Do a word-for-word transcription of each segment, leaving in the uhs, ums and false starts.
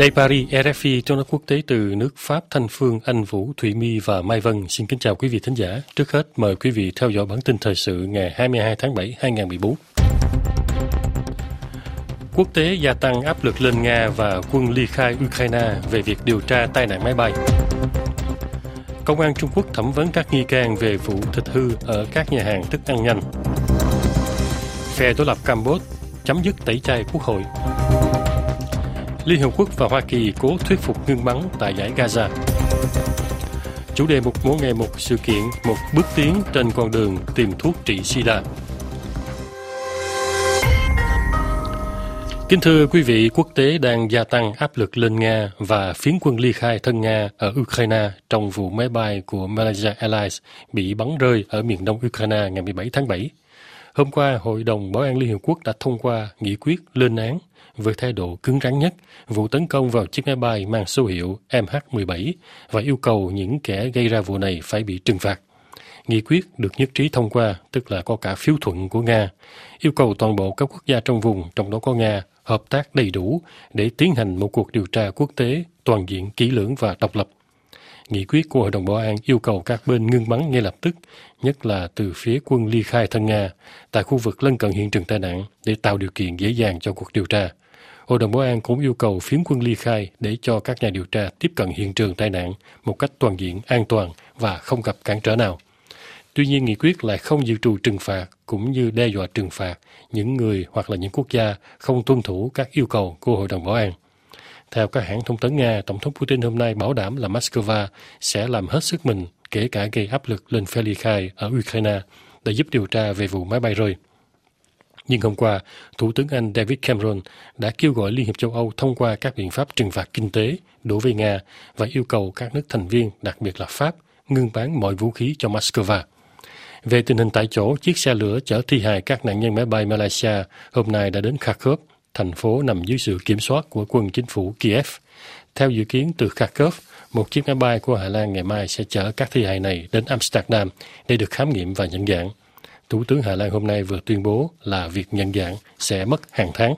Đây Paris, rờ ép i, trong nước quốc tế từ nước Pháp, Thanh Phương, Anh Vũ, Thụy My và Mai Vân. Xin kính chào quý vị thính giả. Trước hết, mời quý vị theo dõi bản tin thời sự ngày hai mươi hai tháng bảy năm hai nghìn không trăm mười bốn. Quốc tế gia tăng áp lực lên Nga và quân ly khai Ukraine về việc điều tra tai nạn máy bay. Công an Trung Quốc thẩm vấn các nghi can về vụ thịt hư ở các nhà hàng thức ăn nhanh. Phe đối lập Campuchia chấm dứt tẩy chay quốc hội. Liên Hợp Quốc và Hoa Kỳ cố thuyết phục ngưng bắn tại giải Gaza. Chủ đề một mỗi ngày một sự kiện, một bước tiến trên con đường tìm thuốc trị SIDA. Kính thưa quý vị, quốc tế đang gia tăng áp lực lên Nga và phiến quân ly khai thân Nga ở Ukraine trong vụ máy bay của Malaysia Airlines bị bắn rơi ở miền đông Ukraine ngày mười bảy tháng bảy. Hôm qua, Hội đồng Bảo an Liên Hợp Quốc đã thông qua nghị quyết lên án với thái độ cứng rắn nhất vụ tấn công vào chiếc máy bay mang số hiệu M H mười bảy và yêu cầu những kẻ gây ra vụ này phải bị trừng phạt. Nghị quyết được nhất trí thông qua, tức là có cả phiếu thuận của Nga, yêu cầu toàn bộ các quốc gia trong vùng, trong đó có Nga, hợp tác đầy đủ để tiến hành một cuộc điều tra quốc tế toàn diện, kỹ lưỡng và độc lập. Nghị quyết của Hội đồng Bảo an yêu cầu các bên ngưng bắn ngay lập tức, nhất là từ phía quân ly khai thân Nga, tại khu vực lân cận hiện trường tai nạn để tạo điều kiện dễ dàng cho cuộc điều tra. Hội đồng Bảo an cũng yêu cầu phiến quân ly khai để cho các nhà điều tra tiếp cận hiện trường tai nạn một cách toàn diện, an toàn và không gặp cản trở nào. Tuy nhiên, nghị quyết lại không dự trù trừng phạt cũng như đe dọa trừng phạt những người hoặc là những quốc gia không tuân thủ các yêu cầu của Hội đồng Bảo an. Theo các hãng thông tấn Nga, Tổng thống Putin hôm nay bảo đảm là Moscow sẽ làm hết sức mình, kể cả gây áp lực lên phe ly khai ở Ukraine để giúp điều tra về vụ máy bay rơi. Nhưng hôm qua, Thủ tướng Anh David Cameron đã kêu gọi Liên hiệp châu Âu thông qua các biện pháp trừng phạt kinh tế đối với Nga và yêu cầu các nước thành viên, đặc biệt là Pháp, ngưng bán mọi vũ khí cho Moscow. Về tình hình tại chỗ, chiếc xe lửa chở thi hài các nạn nhân máy bay Malaysia hôm nay đã đến Kharkov, thành phố nằm dưới sự kiểm soát của quân chính phủ Kiev. Theo dự kiến từ Kharkov, một chiếc máy bay của Hà Lan ngày mai sẽ chở các thi hài này đến Amsterdam để được khám nghiệm và nhận dạng. Thủ tướng Hà Lan hôm nay vừa tuyên bố là việc nhận dạng sẽ mất hàng tháng.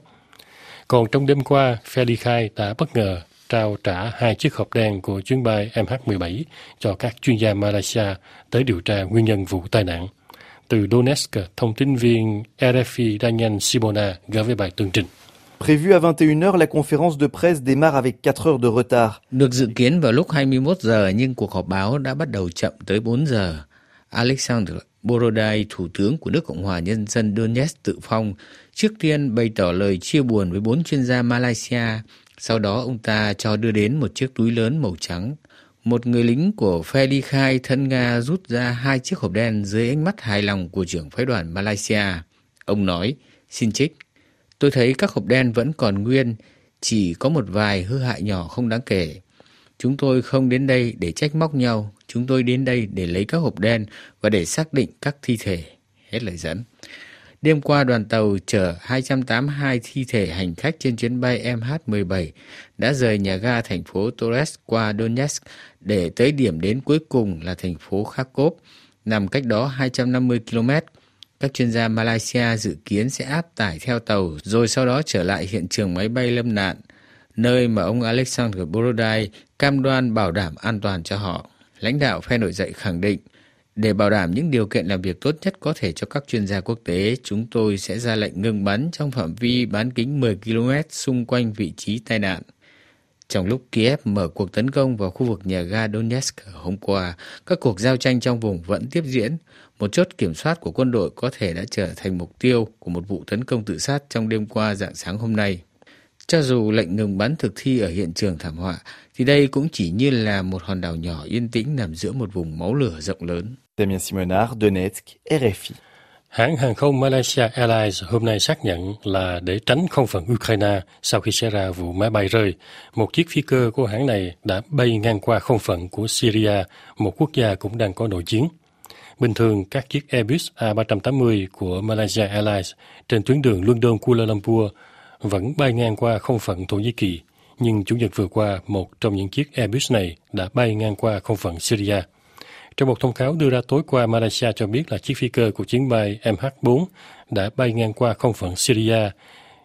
Còn trong đêm qua, phe ly khai đã bất ngờ trao trả hai chiếc hộp đen của chuyến bay M H mười bảy cho các chuyên gia Malaysia tới điều tra nguyên nhân vụ tai nạn. Từ Donetsk, thông tin viên rờ ép i Daniel Simona gửi về bài tường trình. Prévu à vingt et une heures, la conférence de presse démarre avec quatre heures de retard. Được dự kiến vào lúc hai mươi mốt giờ nhưng cuộc họp báo đã bắt đầu chậm tới bốn giờ. Alexander Borodai, Thủ tướng của nước Cộng hòa Nhân dân Donetsk tự phong, trước tiên bày tỏ lời chia buồn với bốn chuyên gia Malaysia. Sau đó ông ta cho đưa đến một chiếc túi lớn màu trắng. Một người lính của phe ly khai thân Nga rút ra hai chiếc hộp đen dưới ánh mắt hài lòng của trưởng phái đoàn Malaysia. Ông nói, xin trích, tôi thấy các hộp đen vẫn còn nguyên, chỉ có một vài hư hại nhỏ không đáng kể. Chúng tôi không đến đây để trách móc nhau, chúng tôi đến đây để lấy các hộp đen và để xác định các thi thể. Hết lời dẫn. Đêm qua, đoàn tàu chở hai trăm tám mươi hai thi thể hành khách trên chuyến bay M H mười bảy đã rời nhà ga thành phố Torres qua Donetsk để tới điểm đến cuối cùng là thành phố Kharkov, nằm cách đó hai trăm năm mươi ki lô mét. Các chuyên gia Malaysia dự kiến sẽ áp tải theo tàu rồi sau đó trở lại hiện trường máy bay lâm nạn, nơi mà ông Alexander Borodai cam đoan bảo đảm an toàn cho họ. Lãnh đạo phe nổi dậy khẳng định, để bảo đảm những điều kiện làm việc tốt nhất có thể cho các chuyên gia quốc tế, chúng tôi sẽ ra lệnh ngừng bắn trong phạm vi bán kính mười ki lô mét xung quanh vị trí tai nạn. Trong lúc Kiev mở cuộc tấn công vào khu vực nhà ga Donetsk hôm qua, các cuộc giao tranh trong vùng vẫn tiếp diễn. Một chốt kiểm soát của quân đội có thể đã trở thành mục tiêu của một vụ tấn công tự sát trong đêm qua rạng sáng hôm nay. Cho dù lệnh ngừng bắn thực thi ở hiện trường thảm họa, thì đây cũng chỉ như là một hòn đảo nhỏ yên tĩnh nằm giữa một vùng máu lửa rộng lớn. Damien Simonard, Donetsk, rờ ép i. Hãng hàng không Malaysia Airlines hôm nay xác nhận là để tránh không phận Ukraine sau khi xảy ra vụ máy bay rơi, một chiếc phi cơ của hãng này đã bay ngang qua không phận của Syria, một quốc gia cũng đang có nội chiến. Bình thường, các chiếc Airbus A ba tám mươi của Malaysia Airlines trên tuyến đường London Kuala Lumpur vẫn bay ngang qua không phận Thổ Nhĩ Kỳ, nhưng Chủ nhật vừa qua, một trong những chiếc Airbus này đã bay ngang qua không phận Syria. Trong một thông cáo đưa ra tối qua, Malaysia cho biết là chiếc phi cơ của chuyến bay M H bốn đã bay ngang qua không phận Syria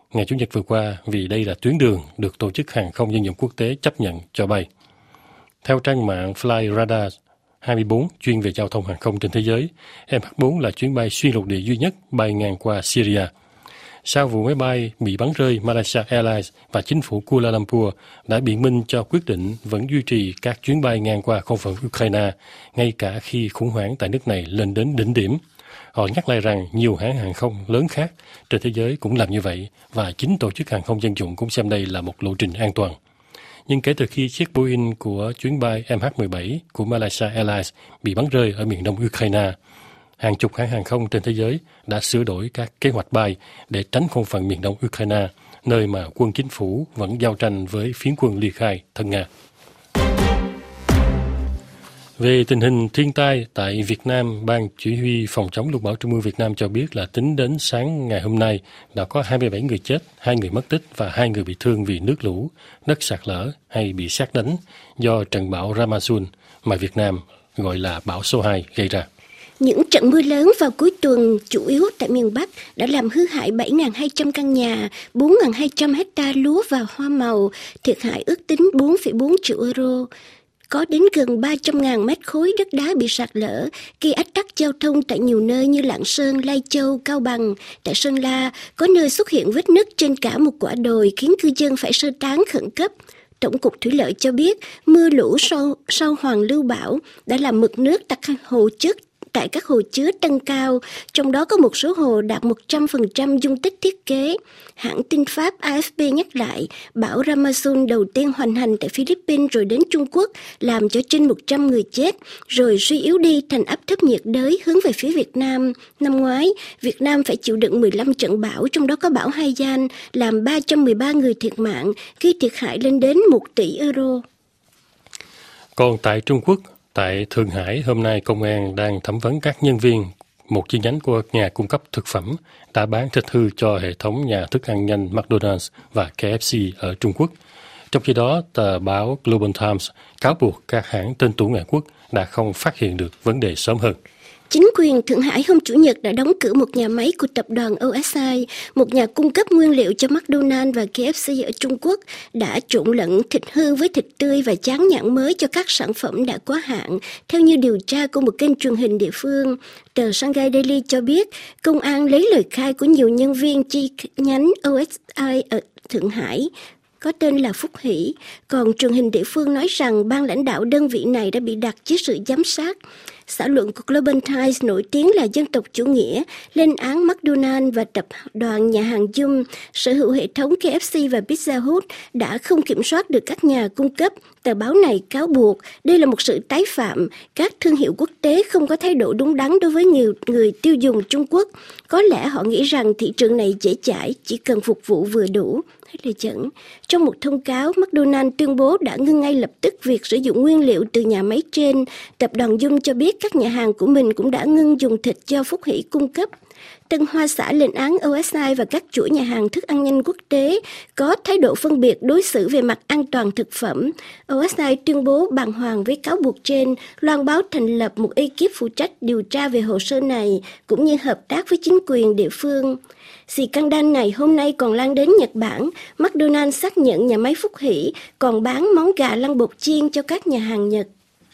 ngày Chủ nhật vừa qua vì đây là tuyến đường được Tổ chức Hàng không Dân dụng Quốc tế chấp nhận cho bay. Theo trang mạng Flyradar hai mươi bốn chuyên về giao thông hàng không trên thế giới, em hát bốn là chuyến bay xuyên lục địa duy nhất bay ngang qua Syria. Sau vụ máy bay bị bắn rơi, Malaysia Airlines và chính phủ Kuala Lumpur đã biện minh cho quyết định vẫn duy trì các chuyến bay ngang qua không phận Ukraine, ngay cả khi khủng hoảng tại nước này lên đến đỉnh điểm. Họ nhắc lại rằng nhiều hãng hàng không lớn khác trên thế giới cũng làm như vậy và chính Tổ chức Hàng không Dân dụng cũng xem đây là một lộ trình an toàn. Nhưng kể từ khi chiếc Boeing của chuyến bay em hát mười bảy của Malaysia Airlines bị bắn rơi ở miền đông Ukraine, hàng chục hãng hàng không trên thế giới đã sửa đổi các kế hoạch bay để tránh không phận miền đông Ukraine, nơi mà quân chính phủ vẫn giao tranh với phiến quân ly khai thân Nga. Về tình hình thiên tai tại Việt Nam, Ban Chỉ huy Phòng chống lụt bão Trung ương Việt Nam cho biết là tính đến sáng ngày hôm nay đã có hai mươi bảy người chết, hai người mất tích và hai người bị thương vì nước lũ, đất sạt lở hay bị sét đánh do trận bão Ramasun mà Việt Nam gọi là bão số hai gây ra. Những trận mưa lớn vào cuối tuần chủ yếu tại miền Bắc đã làm hư hại bảy nghìn hai trăm căn nhà, bốn nghìn hai trăm hecta lúa và hoa màu, thiệt hại ước tính bốn phẩy bốn triệu euro. Có đến gần ba trăm nghìn mét khối đất đá bị sạt lở, gây ách tắc giao thông tại nhiều nơi như Lạng Sơn, Lai Châu, Cao Bằng. Tại Sơn La, có nơi xuất hiện vết nứt trên cả một quả đồi khiến cư dân phải sơ tán khẩn cấp. Tổng cục Thủy lợi cho biết mưa lũ sau, sau hoàn lưu bão đã làm mực nước tại các hồ chứa tại các hồ chứa tăng cao, trong đó có một số hồ đạt một trăm phần trăm dung tích thiết kế. Hãng tin Pháp a ép pê nhắc lại, bão Ramasun đầu tiên hoành hành tại Philippines rồi đến Trung Quốc, làm cho trên một trăm người chết, rồi suy yếu đi thành áp thấp nhiệt đới hướng về phía Việt Nam. Năm ngoái, Việt Nam phải chịu đựng mười lăm trận bão, trong đó có bão Haiyan, làm ba trăm mười ba người thiệt mạng, gây thiệt hại lên đến một tỷ euro. Còn tại Trung Quốc, tại Thượng Hải, hôm nay công an đang thẩm vấn các nhân viên một chi nhánh của nhà cung cấp thực phẩm đã bán thịt hư cho hệ thống nhà thức ăn nhanh McDonald's và K F C ở Trung Quốc. Trong khi đó, tờ báo Global Times cáo buộc các hãng tên tuổi ngoại quốc đã không phát hiện được vấn đề sớm hơn. Chính quyền Thượng Hải hôm Chủ nhật đã đóng cửa một nhà máy của tập đoàn O S I, một nhà cung cấp nguyên liệu cho McDonald's và K F C ở Trung Quốc, đã trộn lẫn thịt hư với thịt tươi và dán nhãn mới cho các sản phẩm đã quá hạn, theo như điều tra của một kênh truyền hình địa phương. Tờ Shanghai Daily cho biết, công an lấy lời khai của nhiều nhân viên chi nhánh O S I ở Thượng Hải, có tên là Phúc Hỷ, còn truyền hình địa phương nói rằng ban lãnh đạo đơn vị này đã bị đặt dưới sự giám sát. Xã luận của Global Times nổi tiếng là dân tộc chủ nghĩa, lên án McDonald's và tập đoàn nhà hàng Yum, sở hữu hệ thống K F C và Pizza Hut đã không kiểm soát được các nhà cung cấp. Tờ báo này cáo buộc đây là một sự tái phạm, các thương hiệu quốc tế không có thái độ đúng đắn đối với người, người tiêu dùng Trung Quốc. Có lẽ họ nghĩ rằng thị trường này dễ chãi, chỉ cần phục vụ vừa đủ. Hay là chẳng. Trong một thông cáo, McDonald's tuyên bố đã ngưng ngay lập tức việc sử dụng nguyên liệu từ nhà máy trên. Tập đoàn Yum cho biết các nhà hàng của mình cũng đã ngưng dùng thịt do Phúc Hỷ cung cấp. Tân Hoa Xã lên án O S I và các chuỗi nhà hàng thức ăn nhanh quốc tế có thái độ phân biệt đối xử về mặt an toàn thực phẩm. O S I tuyên bố bàng hoàng với cáo buộc trên, loan báo thành lập một ekip phụ trách điều tra về hồ sơ này, cũng như hợp tác với chính quyền địa phương. Scandal này hôm nay còn lan đến Nhật Bản. McDonald's xác nhận nhà máy Phúc Hỷ còn bán món gà lăng bột chiên cho các nhà hàng Nhật.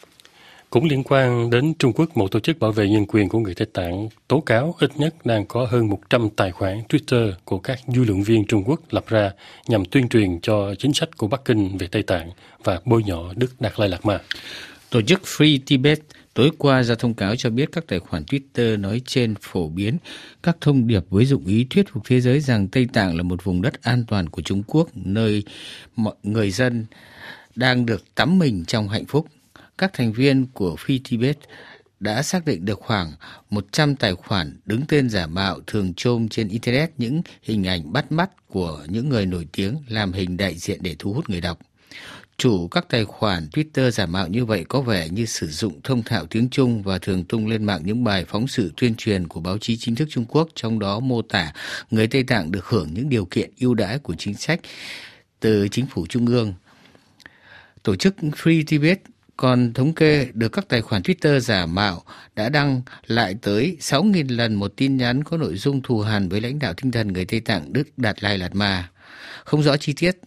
Cũng liên quan đến Trung Quốc, một tổ chức bảo vệ nhân quyền của người Tây Tạng tố cáo ít nhất đang có hơn một trăm tài khoản Twitter của các dư luận viên Trung Quốc lập ra nhằm tuyên truyền cho chính sách của Bắc Kinh về Tây Tạng và bôi nhọ Đức Đạt Lai Lạt Ma. Tổ chức Free Tibet tối qua ra thông cáo cho biết các tài khoản Twitter nói trên phổ biến các thông điệp với dụng ý thuyết phục thế giới rằng Tây Tạng là một vùng đất an toàn của Trung Quốc, nơi mọi người dân đang được tắm mình trong hạnh phúc. Các thành viên của Free Tibet đã xác định được khoảng một trăm tài khoản đứng tên giả mạo thường chôm trên Internet những hình ảnh bắt mắt của những người nổi tiếng làm hình đại diện để thu hút người đọc. Chủ các tài khoản Twitter giả mạo như vậy có vẻ như sử dụng thông thạo tiếng Trung và thường tung lên mạng những bài phóng sự tuyên truyền của báo chí chính thức Trung Quốc, trong đó mô tả người Tây Tạng được hưởng những điều kiện ưu đãi của chính sách từ chính phủ trung ương. Tổ chức Free Tibet Còn thống kê được các tài khoản Twitter giả mạo đã đăng lại tới sáu nghìn lần một tin nhắn có nội dung thù hằn với lãnh đạo tinh thần người Tây Tạng Đức Đạt Lai Lạt Ma. Không rõ chi tiết,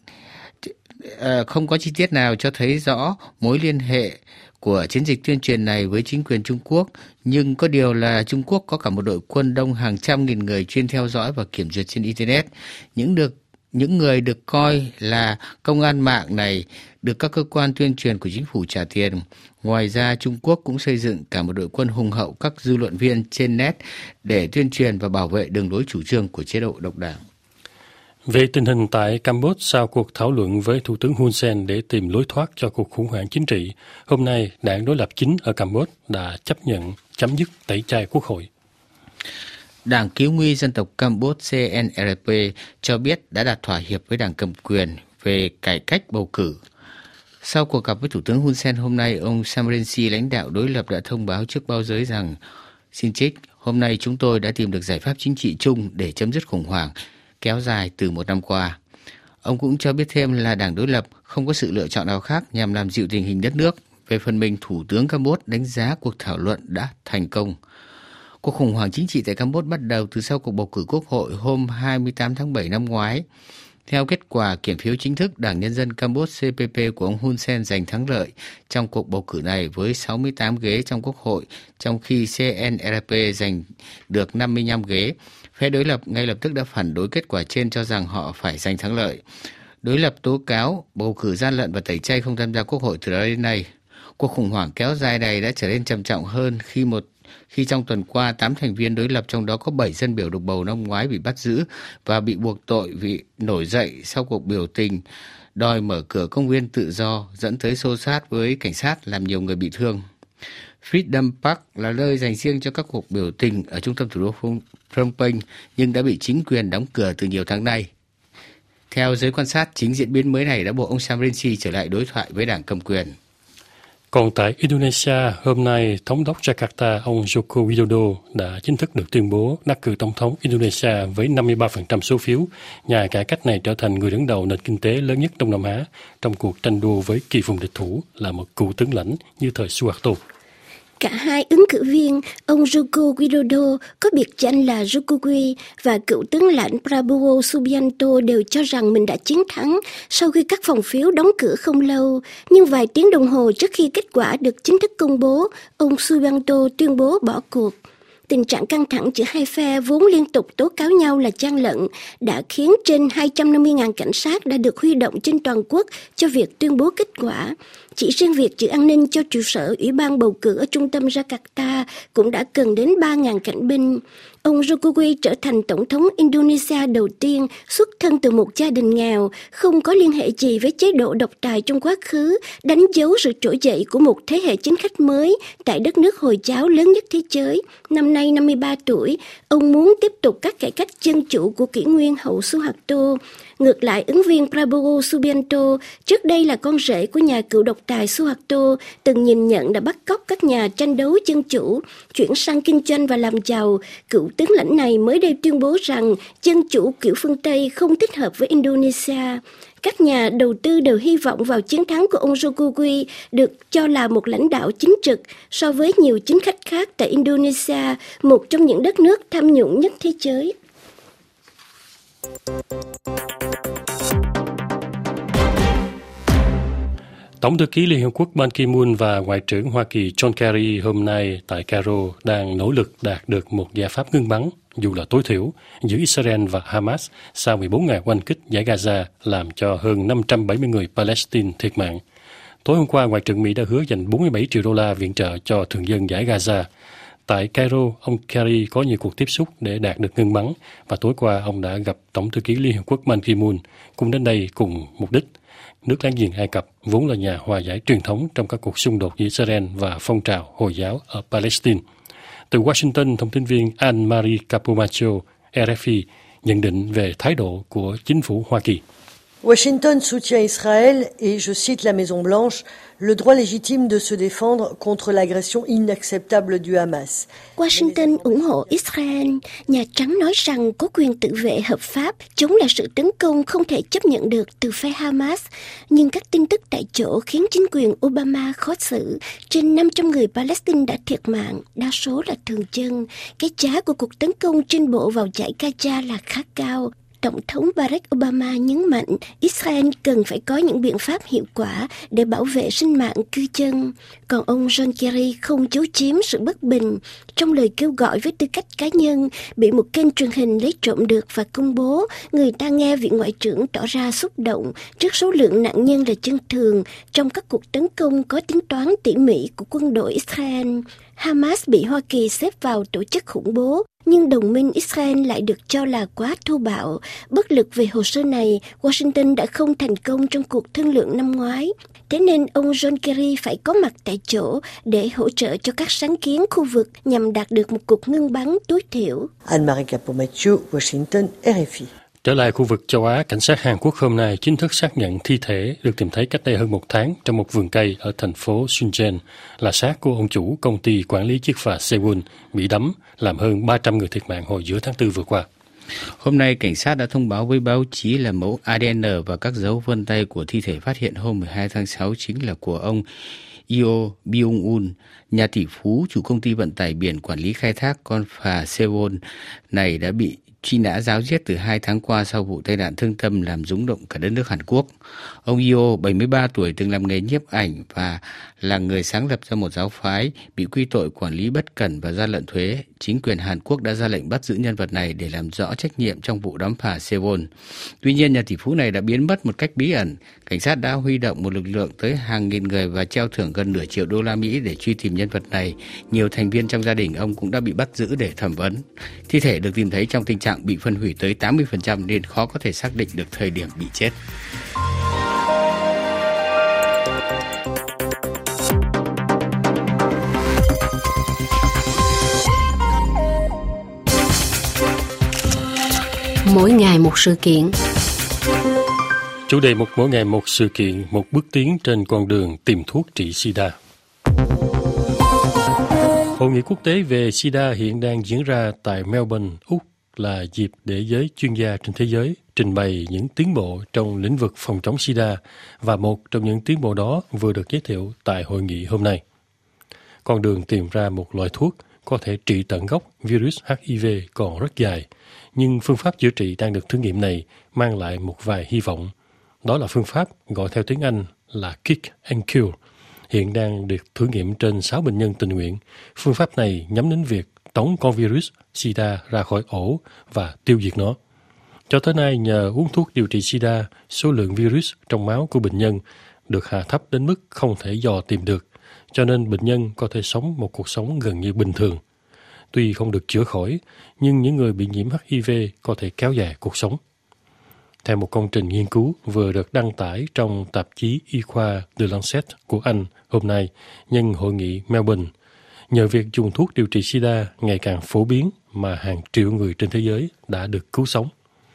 à, không có chi tiết nào cho thấy rõ mối liên hệ của chiến dịch tuyên truyền này với chính quyền Trung Quốc, nhưng có điều là Trung Quốc có cả một đội quân đông hàng trăm nghìn người chuyên theo dõi và kiểm duyệt trên Internet. Những được Những người được coi là công an mạng này được các cơ quan tuyên truyền của chính phủ trả tiền. Ngoài ra, Trung Quốc cũng xây dựng cả một đội quân hùng hậu các dư luận viên trên net để tuyên truyền và bảo vệ đường lối chủ trương của chế độ độc đảng. Về tình hình tại Campuchia sau cuộc thảo luận với Thủ tướng Hun Sen để tìm lối thoát cho cuộc khủng hoảng chính trị, hôm nay đảng đối lập chính ở Campuchia đã chấp nhận chấm dứt tẩy chay quốc hội. Đảng Cứu nguy dân tộc Campuchia xê en rờ pê cho biết đã đạt thỏa hiệp với đảng cầm quyền về cải cách bầu cử. Sau cuộc gặp với Thủ tướng Hun Sen hôm nay, ông Sam Rainsy, lãnh đạo đối lập, đã thông báo trước báo giới rằng: "Xin trích, hôm nay chúng tôi đã tìm được giải pháp chính trị chung để chấm dứt khủng hoảng kéo dài từ một năm qua." Ông cũng cho biết thêm là đảng đối lập không có sự lựa chọn nào khác nhằm làm dịu tình hình đất nước. Về phần mình, Thủ tướng Campuchia đánh giá cuộc thảo luận đã thành công. Cuộc khủng hoảng chính trị tại Campuchia bắt đầu từ sau cuộc bầu cử quốc hội hôm hai mươi tám tháng bảy năm ngoái. Theo kết quả kiểm phiếu chính thức, Đảng Nhân dân Campuchia xê pê pê của ông Hun Sen giành thắng lợi trong cuộc bầu cử này với sáu mươi tám ghế trong quốc hội, trong khi xê en rờ pê giành được năm mươi lăm ghế. Phe đối lập ngay lập tức đã phản đối kết quả trên, cho rằng họ phải giành thắng lợi. Đối lập tố cáo bầu cử gian lận và tẩy chay không tham gia quốc hội từ đó đến nay. Cuộc khủng hoảng kéo dài này đã trở nên trầm trọng hơn khi một khi trong tuần qua, tám thành viên đối lập, trong đó có bảy dân biểu được bầu năm ngoái, bị bắt giữ và bị buộc tội vì nổi dậy sau cuộc biểu tình đòi mở cửa công viên tự do, dẫn tới xô xát với cảnh sát làm nhiều người bị thương. Freedom Park là nơi dành riêng cho các cuộc biểu tình ở trung tâm thủ đô Phnom Penh, nhưng đã bị chính quyền đóng cửa từ nhiều tháng nay. Theo giới quan sát, chính diễn biến mới này đã buộc ông Sam Rainsy trở lại đối thoại với đảng cầm quyền. Còn tại Indonesia, hôm nay, Thống đốc Jakarta ông Joko Widodo đã chính thức được tuyên bố đắc cử Tổng thống Indonesia với năm mươi ba phần trăm số phiếu. Nhà cải cách này trở thành người đứng đầu nền kinh tế lớn nhất Đông Nam Á trong cuộc tranh đua với kỳ phùng địch thủ là một cựu tướng lãnh như thời Suharto. Cả hai ứng cử viên, ông Joko Widodo có biệt danh là Jokowi và cựu tướng lãnh Prabowo Subianto đều cho rằng mình đã chiến thắng sau khi các phòng phiếu đóng cửa không lâu. Nhưng vài tiếng đồng hồ trước khi kết quả được chính thức công bố, ông Subianto tuyên bố bỏ cuộc. Tình trạng căng thẳng giữa hai phe vốn liên tục tố cáo nhau là gian lận đã khiến trên hai trăm năm mươi nghìn cảnh sát đã được huy động trên toàn quốc cho việc tuyên bố kết quả. Chỉ riêng việc giữ an ninh cho trụ sở Ủy ban bầu cử ở trung tâm Jakarta cũng đã cần đến ba nghìn cảnh binh. Ông Jokowi trở thành tổng thống Indonesia đầu tiên xuất thân từ một gia đình nghèo, không có liên hệ gì với chế độ độc tài trong quá khứ, đánh dấu sự trỗi dậy của một thế hệ chính khách mới tại đất nước Hồi giáo lớn nhất thế giới. Năm nay năm mươi ba tuổi, ông muốn tiếp tục các cải cách dân chủ của kỷ nguyên hậu Suharto. Ngược lại, ứng viên Prabowo Subianto, trước đây là con rể của nhà cựu độc tài Suharto, từng nhìn nhận đã bắt cóc các nhà tranh đấu dân chủ, chuyển sang kinh doanh và làm giàu. Cựu tướng lãnh này mới đây tuyên bố rằng dân chủ kiểu phương Tây không thích hợp với Indonesia. Các nhà đầu tư đều hy vọng vào chiến thắng của ông Jokowi, được cho là một lãnh đạo chính trực so với nhiều chính khách khác tại Indonesia, một trong những đất nước tham nhũng nhất thế giới. Tổng thư ký Liên Hợp Quốc Ban Ki-moon và Ngoại trưởng Hoa Kỳ John Kerry hôm nay tại Cairo đang nỗ lực đạt được một giải pháp ngưng bắn, dù là tối thiểu, giữa Israel và Hamas sau mười bốn ngày oanh kích giải Gaza, làm cho hơn năm trăm bảy mươi người Palestine thiệt mạng. Tối hôm qua, Ngoại trưởng Mỹ đã hứa dành bốn mươi bảy triệu đô la viện trợ cho thường dân giải Gaza. Tại Cairo, ông Kerry có nhiều cuộc tiếp xúc để đạt được ngưng bắn, và tối qua ông đã gặp Tổng thư ký Liên Hợp Quốc Ban Ki-moon, cùng đến đây cùng mục đích. Nước láng giềng Ai Cập vốn là nhà hòa giải truyền thống trong các cuộc xung đột giữa Israel và phong trào Hồi giáo ở Palestine. Từ Washington, thông tin viên Anne-Marie Capomacho, rờ ép i, nhận định về thái độ của chính phủ Hoa Kỳ. Washington soutient Israël et, je cite la Maison Blanche, le droit légitime de se défendre contre l'agression inacceptable du Hamas. Washington ủng hộ Israel. Nhà Trắng nói rằng có quyền tự vệ hợp pháp, chống lại sự tấn công không thể chấp nhận được từ phe Hamas. Nhưng các tin tức tại chỗ khiến chính quyền Obama khó xử. Trên năm trăm người Palestine đã thiệt mạng, đa số là thường dân. Cái giá của cuộc tấn công trên bộ vào dải Gaza là khá cao. Tổng thống Barack Obama nhấn mạnh Israel cần phải có những biện pháp hiệu quả để bảo vệ sinh mạng cư dân. Còn ông John Kerry không giấu giếm sự bất bình trong lời kêu gọi với tư cách cá nhân bị một kênh truyền hình lấy trộm được và công bố. Người ta nghe vị ngoại trưởng tỏ ra xúc động trước số lượng nạn nhân là dân thường trong các cuộc tấn công có tính toán tỉ mỉ của quân đội Israel. Hamas bị Hoa Kỳ xếp vào tổ chức khủng bố, nhưng đồng minh Israel lại được cho là quá thô bạo. Bất lực về hồ sơ này, Washington đã không thành công trong cuộc thương lượng năm ngoái. Thế nên ông John Kerry phải có mặt tại chỗ để hỗ trợ cho các sáng kiến khu vực nhằm đạt được một cuộc ngưng bắn tối thiểu. Anne-Marie Capot-Mathieu, Washington, R F I. Trở lại khu vực châu Á, cảnh sát Hàn Quốc hôm nay chính thức xác nhận thi thể được tìm thấy cách đây hơn một tháng trong một vườn cây ở thành phố Suncheon là xác của ông chủ công ty quản lý chiếc phà Sewol bị đắm, làm hơn ba trăm người thiệt mạng hồi giữa tháng tư vừa qua. Hôm nay, cảnh sát đã thông báo với báo chí là mẫu a đê en và các dấu vân tay của thi thể phát hiện hôm mười hai tháng sáu chính là của ông Eo Byung-un, nhà tỷ phú chủ công ty vận tải biển quản lý khai thác con phà Sewol này đã bị truy nã giáo giết từ hai tháng qua sau vụ tai nạn thương tâm làm rúng động cả đất nước Hàn Quốc. Ông Eo, bảy mươi ba tuổi, từng làm nghề nhiếp ảnh và là người sáng lập ra một giáo phái, bị quy tội quản lý bất cẩn và gian lận thuế. Chính quyền Hàn Quốc đã ra lệnh bắt giữ nhân vật này để làm rõ trách nhiệm trong vụ đắm phà Sewol. Tuy nhiên, nhà tỷ phú này đã biến mất một cách bí ẩn. Cảnh sát đã huy động một lực lượng tới hàng nghìn người và treo thưởng gần nửa triệu đô la Mỹ để truy tìm nhân vật này. Nhiều thành viên trong gia đình ông cũng đã bị bắt giữ để thẩm vấn. Thi thể được tìm thấy trong tình trạng bị phân hủy tới tám mươi phần trăm nên khó có thể xác định được thời điểm bị chết. Mỗi ngày một sự kiện. Chủ đề một mỗi ngày một sự kiện, một bước tiến trên con đường tìm thuốc trị SIDA. Hội nghị quốc tế về SIDA hiện đang diễn ra tại Melbourne, Úc, là dịp để giới chuyên gia trên thế giới trình bày những tiến bộ trong lĩnh vực phòng chống SIDA, và một trong những tiến bộ đó vừa được giới thiệu tại hội nghị hôm nay. Con đường tìm ra một loại thuốc có thể trị tận gốc virus H I V còn rất dài, nhưng phương pháp chữa trị đang được thử nghiệm này mang lại một vài hy vọng. Đó là phương pháp gọi theo tiếng Anh là Kick and Kill, hiện đang được thử nghiệm trên sáu bệnh nhân tình nguyện. Phương pháp này nhắm đến việc tống con virus SIDA ra khỏi ổ và tiêu diệt nó. Cho tới nay, nhờ uống thuốc điều trị SIDA, số lượng virus trong máu của bệnh nhân được hạ thấp đến mức không thể dò tìm được, cho nên bệnh nhân có thể sống một cuộc sống gần như bình thường. Tuy không được chữa khỏi, nhưng những người bị nhiễm H I V có thể kéo dài cuộc sống. Theo một công trình nghiên cứu vừa được đăng tải trong tạp chí y khoa The Lancet của Anh hôm nay nhân hội nghị Melbourne, nhờ việc dùng thuốc điều trị SIDA ngày càng phổ biến mà hàng triệu người trên thế giới đã được cứu sống.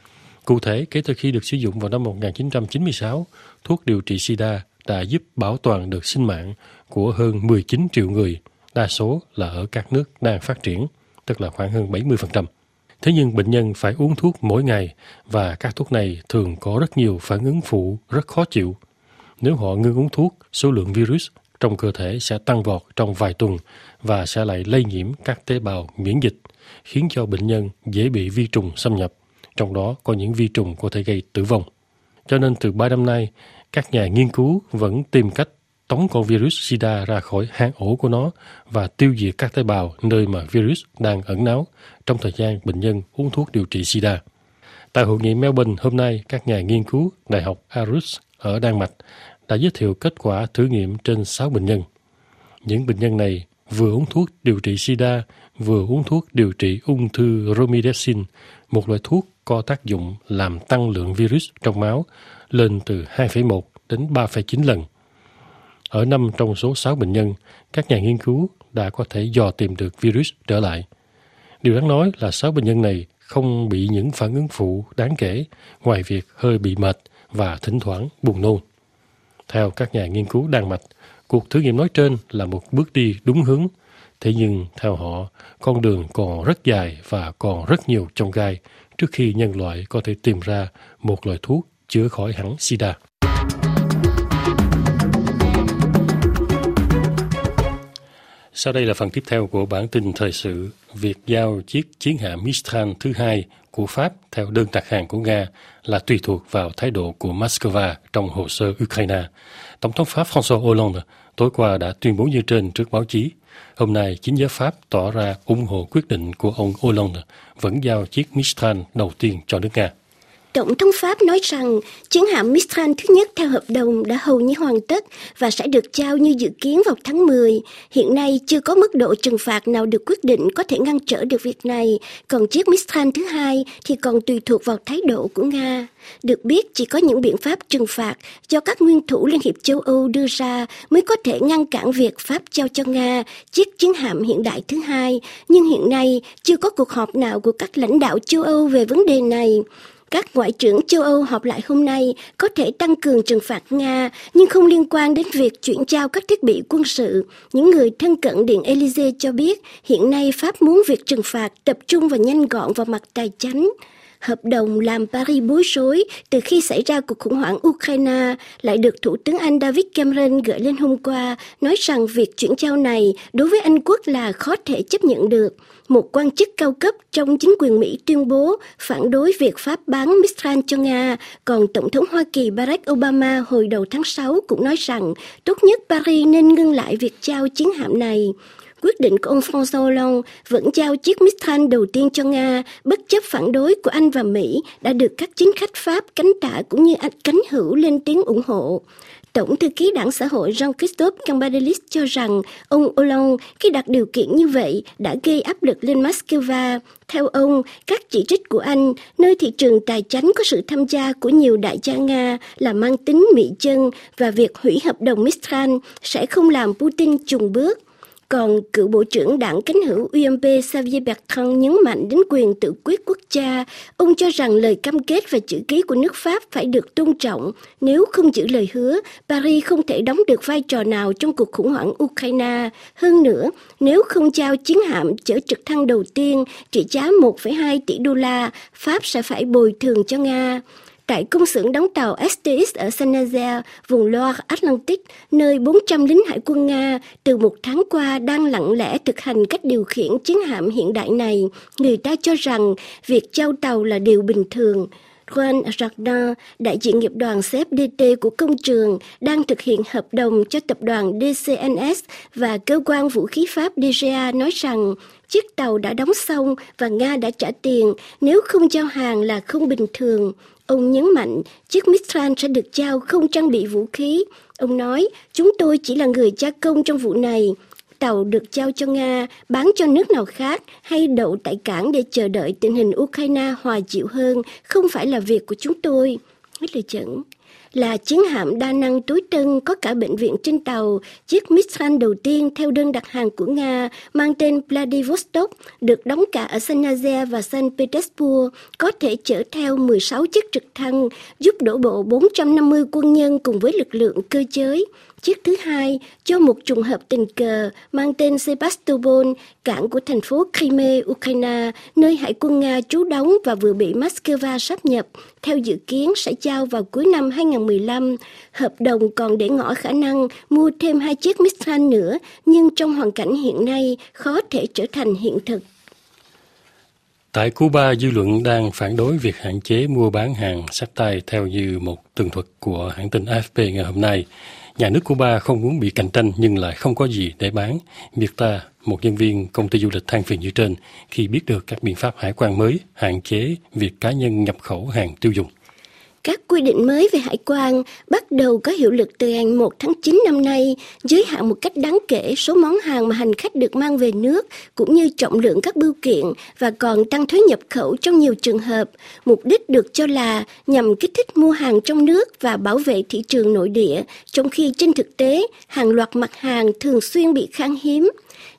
Cụ thể, kể từ khi được sử dụng vào năm một nghìn chín trăm chín mươi sáu, thuốc điều trị SIDA đã giúp bảo toàn được sinh mạng của hơn mười chín triệu người, đa số là ở các nước đang phát triển, tức là khoảng hơn bảy mươi phần trăm. Thế nhưng bệnh nhân phải uống thuốc mỗi ngày và các thuốc này thường có rất nhiều phản ứng phụ rất khó chịu. Nếu họ ngưng uống thuốc, số lượng virus trong cơ thể sẽ tăng vọt trong vài tuần và sẽ lại lây nhiễm các tế bào miễn dịch, khiến cho bệnh nhân dễ bị vi trùng xâm nhập, trong đó có những vi trùng có thể gây tử vong. Cho nên từ ba năm nay, các nhà nghiên cứu vẫn tìm cách tống con virus SIDA ra khỏi hang ổ của nó và tiêu diệt các tế bào nơi mà virus đang ẩn náu trong thời gian bệnh nhân uống thuốc điều trị SIDA. Tại hội nghị Melbourne hôm nay, các nhà nghiên cứu Đại học Aarhus ở Đan Mạch đã giới thiệu kết quả thử nghiệm trên sáu bệnh nhân. Những bệnh nhân này vừa uống thuốc điều trị SIDA, vừa uống thuốc điều trị ung thư Romidepsin, một loại thuốc có tác dụng làm tăng lượng virus trong máu lên từ hai phẩy một đến ba phẩy chín lần. Ở năm trong số sáu bệnh nhân, các nhà nghiên cứu đã có thể dò tìm được virus trở lại. Điều đáng nói là sáu bệnh nhân này không bị những phản ứng phụ đáng kể, ngoài việc hơi bị mệt và thỉnh thoảng buồn nôn. Theo các nhà nghiên cứu Đan Mạch, cuộc thử nghiệm nói trên là một bước đi đúng hướng. Thế nhưng, theo họ, con đường còn rất dài và còn rất nhiều chông gai trước khi nhân loại có thể tìm ra một loại thuốc chữa khỏi hẳn SIDA. Sau đây là phần tiếp theo của bản tin thời sự. Việc giao chiếc chiến hạm Mistral thứ hai của Pháp theo đơn đặt hàng của Nga là tùy thuộc vào thái độ của Moscow trong hồ sơ Ukraine. Tổng thống Pháp François Hollande tối qua đã tuyên bố như trên trước báo chí. Hôm nay, chính giới Pháp tỏ ra ủng hộ quyết định của ông Hollande vẫn giao chiếc Mistral đầu tiên cho nước Nga. Tổng thống Pháp nói rằng chiến hạm Mistral thứ nhất theo hợp đồng đã hầu như hoàn tất và sẽ được trao như dự kiến vào tháng mười. Hiện nay chưa có mức độ trừng phạt nào được quyết định có thể ngăn trở được việc này, còn chiếc Mistral thứ hai thì còn tùy thuộc vào thái độ của Nga. Được biết, chỉ có những biện pháp trừng phạt do các nguyên thủ Liên hiệp châu Âu đưa ra mới có thể ngăn cản việc Pháp trao cho Nga chiếc chiến hạm hiện đại thứ hai, nhưng hiện nay chưa có cuộc họp nào của các lãnh đạo châu Âu về vấn đề này. Các ngoại trưởng châu Âu họp lại hôm nay có thể tăng cường trừng phạt Nga, nhưng không liên quan đến việc chuyển giao các thiết bị quân sự. Những người thân cận Điện Élysée cho biết hiện nay Pháp muốn việc trừng phạt tập trung và nhanh gọn vào mặt tài chánh. Hợp đồng làm Paris bối rối từ khi xảy ra cuộc khủng hoảng Ukraine lại được Thủ tướng Anh David Cameron gửi lên hôm qua, nói rằng việc chuyển giao này đối với Anh quốc là khó thể chấp nhận được. Một quan chức cao cấp trong chính quyền Mỹ tuyên bố phản đối việc Pháp bán Mistral cho Nga, còn Tổng thống Hoa Kỳ Barack Obama hồi đầu tháng sáu cũng nói rằng tốt nhất Paris nên ngưng lại việc trao chiến hạm này. Quyết định của ông François Hollande vẫn giao chiếc Mistral đầu tiên cho Nga, bất chấp phản đối của Anh và Mỹ, đã được các chính khách Pháp cánh tả cũng như cánh hữu lên tiếng ủng hộ. Tổng thư ký đảng xã hội Jean-Christophe Cambadélis cho rằng ông Hollande khi đặt điều kiện như vậy đã gây áp lực lên Moscow. Theo ông, các chỉ trích của Anh, nơi thị trường tài chánh có sự tham gia của nhiều đại gia Nga là mang tính mị chân và việc hủy hợp đồng Mistral sẽ không làm Putin chùn bước. Còn cựu Bộ trưởng Đảng Cánh hữu u em pê Xavier Bertrand nhấn mạnh đến quyền tự quyết quốc gia. Ông cho rằng lời cam kết và chữ ký của nước Pháp phải được tôn trọng. Nếu không giữ lời hứa, Paris không thể đóng được vai trò nào trong cuộc khủng hoảng Ukraine. Hơn nữa, nếu không trao chiến hạm chở trực thăng đầu tiên trị giá một phẩy hai tỷ đô la, Pháp sẽ phải bồi thường cho Nga. Tại công xưởng đóng tàu ét tê ích ở Saint-Nazaire, vùng Loire-Atlantic, nơi bốn trăm lính hải quân Nga từ một tháng qua đang lặng lẽ thực hành cách điều khiển chiến hạm hiện đại này, người ta cho rằng việc trao tàu là điều bình thường. Juan Jardin, đại diện nghiệp đoàn xê ép đê tê của công trường, đang thực hiện hợp đồng cho tập đoàn đê xê en ét và cơ quan vũ khí Pháp đê giê a nói rằng chiếc tàu đã đóng xong và Nga đã trả tiền, nếu không giao hàng là không bình thường. Ông nhấn mạnh chiếc Mistral sẽ được trao không trang bị vũ khí. Ông nói, chúng tôi chỉ là người gia công trong vụ này. Tàu được trao cho Nga, bán cho nước nào khác hay đậu tại cảng để chờ đợi tình hình Ukraine hòa dịu hơn, không phải là việc của chúng tôi. Hết lời dẫn. Là chiến hạm đa năng tối tân có cả bệnh viện trên tàu, chiếc Mistral đầu tiên theo đơn đặt hàng của Nga mang tên Vladivostok được đóng cả ở Saint-Nazaire và Saint Petersburg, có thể chở theo mười sáu chiếc trực thăng, giúp đổ bộ bốn trăm năm mươi quân nhân cùng với lực lượng cơ giới. Chiếc thứ hai, cho một trùng hợp tình cờ, mang tên Sebastopol, cảng của thành phố Crimea, Ukraine, nơi hải quân Nga trú đóng và vừa bị Moscow sáp nhập, theo dự kiến sẽ trao vào cuối năm hai không một lăm. Hợp đồng còn để ngỏ khả năng mua thêm hai chiếc Mistral nữa, nhưng trong hoàn cảnh hiện nay khó thể trở thành hiện thực. Tại Cuba, dư luận đang phản đối việc hạn chế mua bán hàng xách tay theo như một tường thuật của hãng tin a ép pê ngày hôm nay. Nhà nước Cuba không muốn bị cạnh tranh nhưng lại không có gì để bán. Mirta, một nhân viên công ty du lịch than phiền như trên khi biết được các biện pháp hải quan mới hạn chế việc cá nhân nhập khẩu hàng tiêu dùng. Các quy định mới về hải quan bắt đầu có hiệu lực từ ngày một tháng chín năm nay, giới hạn một cách đáng kể số món hàng mà hành khách được mang về nước, cũng như trọng lượng các bưu kiện, và còn tăng thuế nhập khẩu trong nhiều trường hợp. Mục đích được cho là nhằm kích thích mua hàng trong nước và bảo vệ thị trường nội địa, trong khi trên thực tế, hàng loạt mặt hàng thường xuyên bị khan hiếm.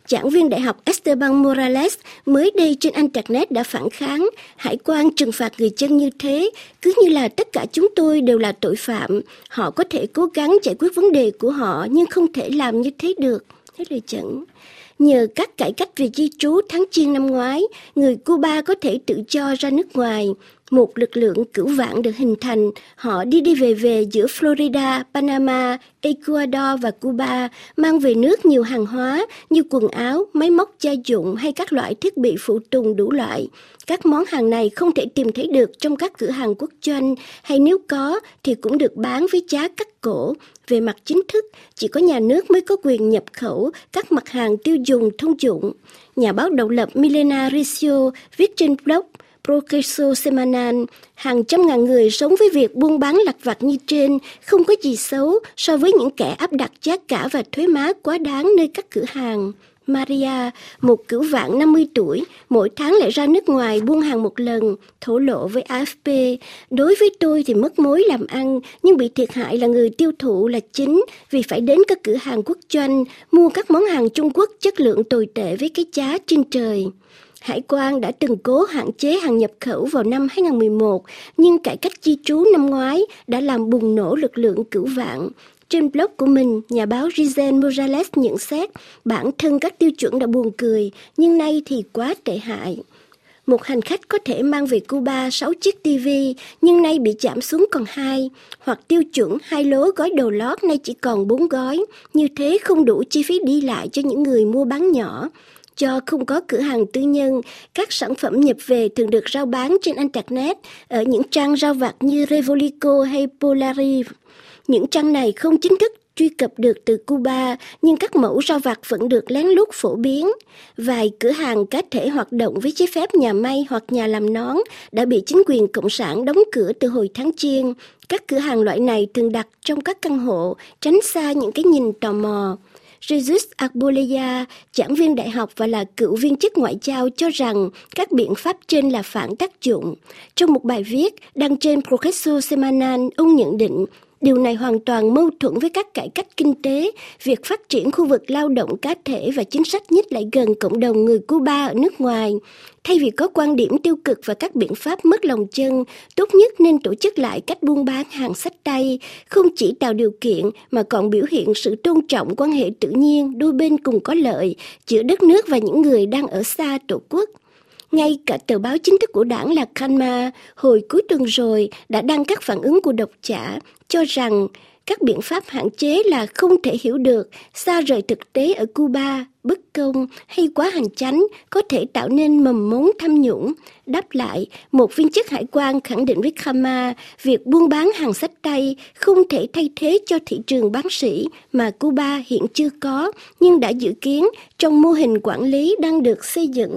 Giảng viên đại học Esteban Morales mới đây trên Internet đã phản kháng hải quan trừng phạt người dân như thế, cứ như là tất cả chúng tôi đều là tội phạm. Họ có thể cố gắng giải quyết vấn đề của họ nhưng không thể làm như thế được. Hết lời dẫn. Nhờ các cải cách về di trú tháng Giêng năm ngoái, người Cuba có thể tự do ra nước ngoài. Một lực lượng cửu vạn được hình thành, họ đi đi về về giữa Florida, Panama, Ecuador và Cuba, mang về nước nhiều hàng hóa như quần áo, máy móc gia dụng hay các loại thiết bị phụ tùng đủ loại. Các món hàng này không thể tìm thấy được trong các cửa hàng quốc doanh, hay nếu có thì cũng được bán với giá cắt cổ. Về mặt chính thức, chỉ có nhà nước mới có quyền nhập khẩu các mặt hàng tiêu dùng thông dụng. Nhà báo độc lập Milena Riccio viết trên blog Progreso Semanal, hàng trăm ngàn người sống với việc buôn bán lặt vặt như trên không có gì xấu so với những kẻ áp đặt giá cả và thuế má quá đáng nơi các cửa hàng. Maria, một cửu vạn năm mươi tuổi, mỗi tháng lại ra nước ngoài buôn hàng một lần, thổ lộ với a ép pê. Đối với tôi thì mất mối làm ăn, nhưng bị thiệt hại là người tiêu thụ là chính, vì phải đến các cửa hàng quốc doanh, mua các món hàng Trung Quốc chất lượng tồi tệ với cái giá trên trời. Hải quan đã từng cố hạn chế hàng nhập khẩu vào năm hai không một một, nhưng cải cách di trú năm ngoái đã làm bùng nổ lực lượng cửu vạn. Trên blog của mình, nhà báo Rizen Morales nhận xét bản thân các tiêu chuẩn đã buồn cười, nhưng nay thì quá tệ hại. Một hành khách có thể mang về Cuba sáu chiếc tivi, nhưng nay bị giảm xuống còn hai, hoặc tiêu chuẩn hai lố gói đồ lót nay chỉ còn bốn gói. Như thế không đủ chi phí đi lại cho những người mua bán nhỏ. Do không có cửa hàng tư nhân, các sản phẩm nhập về thường được rao bán trên Internet ở những trang rao vặt như Revolico hay Polariv. Những trang này không chính thức truy cập được từ Cuba, nhưng các mẫu rau vặt vẫn được lén lút phổ biến. Vài cửa hàng cá thể hoạt động với giấy phép nhà may hoặc nhà làm nón đã bị chính quyền Cộng sản đóng cửa từ hồi tháng Giêng. Các cửa hàng loại này thường đặt trong các căn hộ, tránh xa những cái nhìn tò mò. Jesus Arboleda, giảng viên đại học và là cựu viên chức ngoại giao cho rằng các biện pháp trên là phản tác dụng. Trong một bài viết đăng trên Progreso Semanal, ông nhận định điều này hoàn toàn mâu thuẫn với các cải cách kinh tế, việc phát triển khu vực lao động cá thể và chính sách nhích lại gần cộng đồng người Cuba ở nước ngoài. Thay vì có quan điểm tiêu cực và các biện pháp mất lòng chân, tốt nhất nên tổ chức lại cách buôn bán hàng xách tay, không chỉ tạo điều kiện mà còn biểu hiện sự tôn trọng quan hệ tự nhiên đôi bên cùng có lợi giữa đất nước và những người đang ở xa tổ quốc. Ngay cả tờ báo chính thức của đảng là Canma hồi cuối tuần rồi đã đăng các phản ứng của độc giả cho rằng các biện pháp hạn chế là không thể hiểu được, xa rời thực tế ở Cuba, bất công hay quá hành chánh có thể tạo nên mầm mống tham nhũng. Đáp lại, một viên chức hải quan khẳng định với Canma việc buôn bán hàng xách tay không thể thay thế cho thị trường bán sỉ mà Cuba hiện chưa có, nhưng đã dự kiến trong mô hình quản lý đang được xây dựng.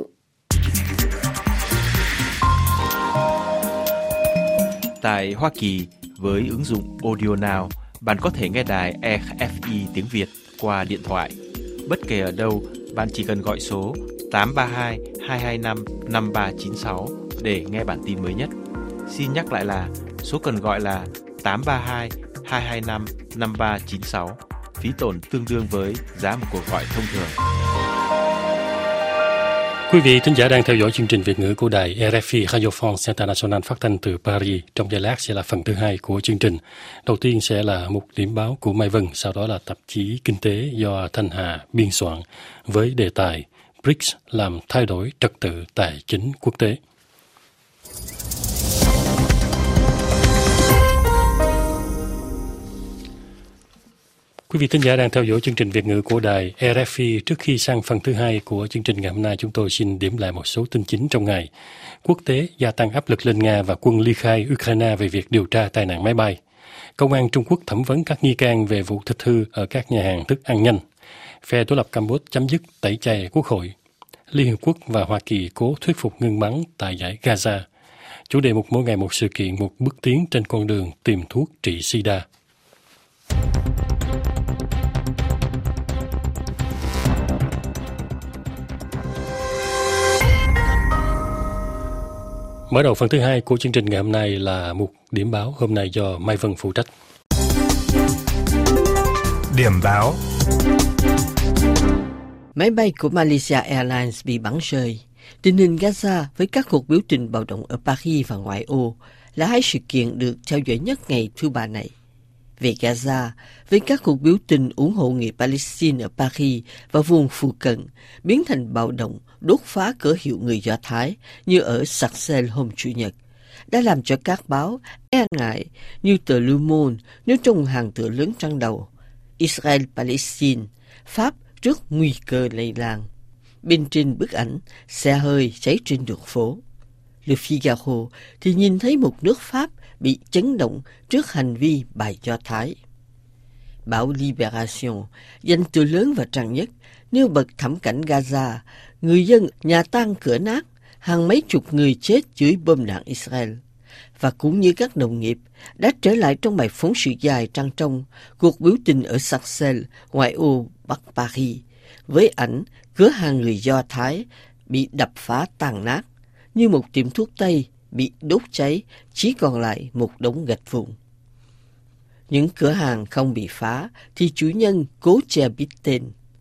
Tại Hoa Kỳ, với ứng dụng Audio Now, bạn có thể nghe đài e ép i tiếng Việt qua điện thoại. Bất kể ở đâu, bạn chỉ cần gọi số tám ba hai hai hai năm năm ba chín sáu để nghe bản tin mới nhất. Xin nhắc lại là số cần gọi là tám ba hai hai hai năm năm ba chín sáu. Phí tổn tương đương với giá một cuộc gọi thông thường. Quý vị thính giả đang theo dõi chương trình Việt ngữ của đài rờ ép i Radio France International phát thanh từ Paris. Trong giây lát sẽ là phần thứ hai của chương trình. Đầu tiên sẽ là mục điểm báo của Mai Vân, sau đó là tạp chí Kinh tế do Thanh Hà biên soạn với đề tài bê rê i xê làm thay đổi trật tự tài chính quốc tế. Quý vị thính giả đang theo dõi chương trình Việt ngữ của đài rờ ép i. Trước khi sang phần thứ hai của chương trình ngày hôm nay, chúng tôi xin điểm lại một số tin chính trong ngày. Quốc tế gia tăng áp lực lên Nga và quân ly khai Ukraine về việc điều tra tai nạn máy bay. Công an Trung Quốc thẩm vấn các nghi can về vụ thịt hư ở các nhà hàng thức ăn nhanh. Phe đối lập Campuchia chấm dứt tẩy chay quốc hội. Liên Hợp Quốc và Hoa Kỳ cố thuyết phục ngừng bắn tại dải Gaza. Chủ đề một mỗi ngày một sự kiện, một bước tiến trên con đường tìm thuốc trị SIDA. Mở đầu phần thứ hai của chương trình ngày hôm nay là mục điểm báo, hôm nay do Mai Vân phụ trách. Điểm báo. Máy bay của Malaysia Airlines bị bắn rơi. Tình hình Gaza với các cuộc biểu tình bạo động ở Paris và ngoại ô là hai sự kiện được theo dõi nhất ngày thứ Ba này. Về Gaza, với các cuộc biểu tình ủng hộ người Palestine ở Paris và vùng phụ cận biến thành bạo động đốt phá cửa hiệu người Do Thái như ở Sarcelles hôm Chủ nhật, đã làm cho các báo e ngại như tờ Le Monde nếu trong hàng tựa lớn trang đầu Israel-Palestine, Pháp trước nguy cơ lây lan. Bên trên bức ảnh, xe hơi cháy trên đường phố. Le Figaro thì nhìn thấy một nước Pháp bị chấn động trước hành vi bài Do Thái. Báo Libération, danh từ lớn và trang nhất, nêu bật thảm cảnh Gaza, người dân nhà tan cửa nát, hàng mấy chục người chết dưới bom đạn Israel. Và cũng như các đồng nghiệp, đã trở lại trong bài phóng sự dài trang trong cuộc biểu tình ở Sarcelles, ngoại ô Bắc Paris, với ảnh cửa hàng người Do Thái bị đập phá tàn nát, như một tiệm thuốc tây bị đốt cháy, chỉ còn lại một đống gạch vụn. Những cửa hàng không bị phá thì chủ nhân cố che bít tên.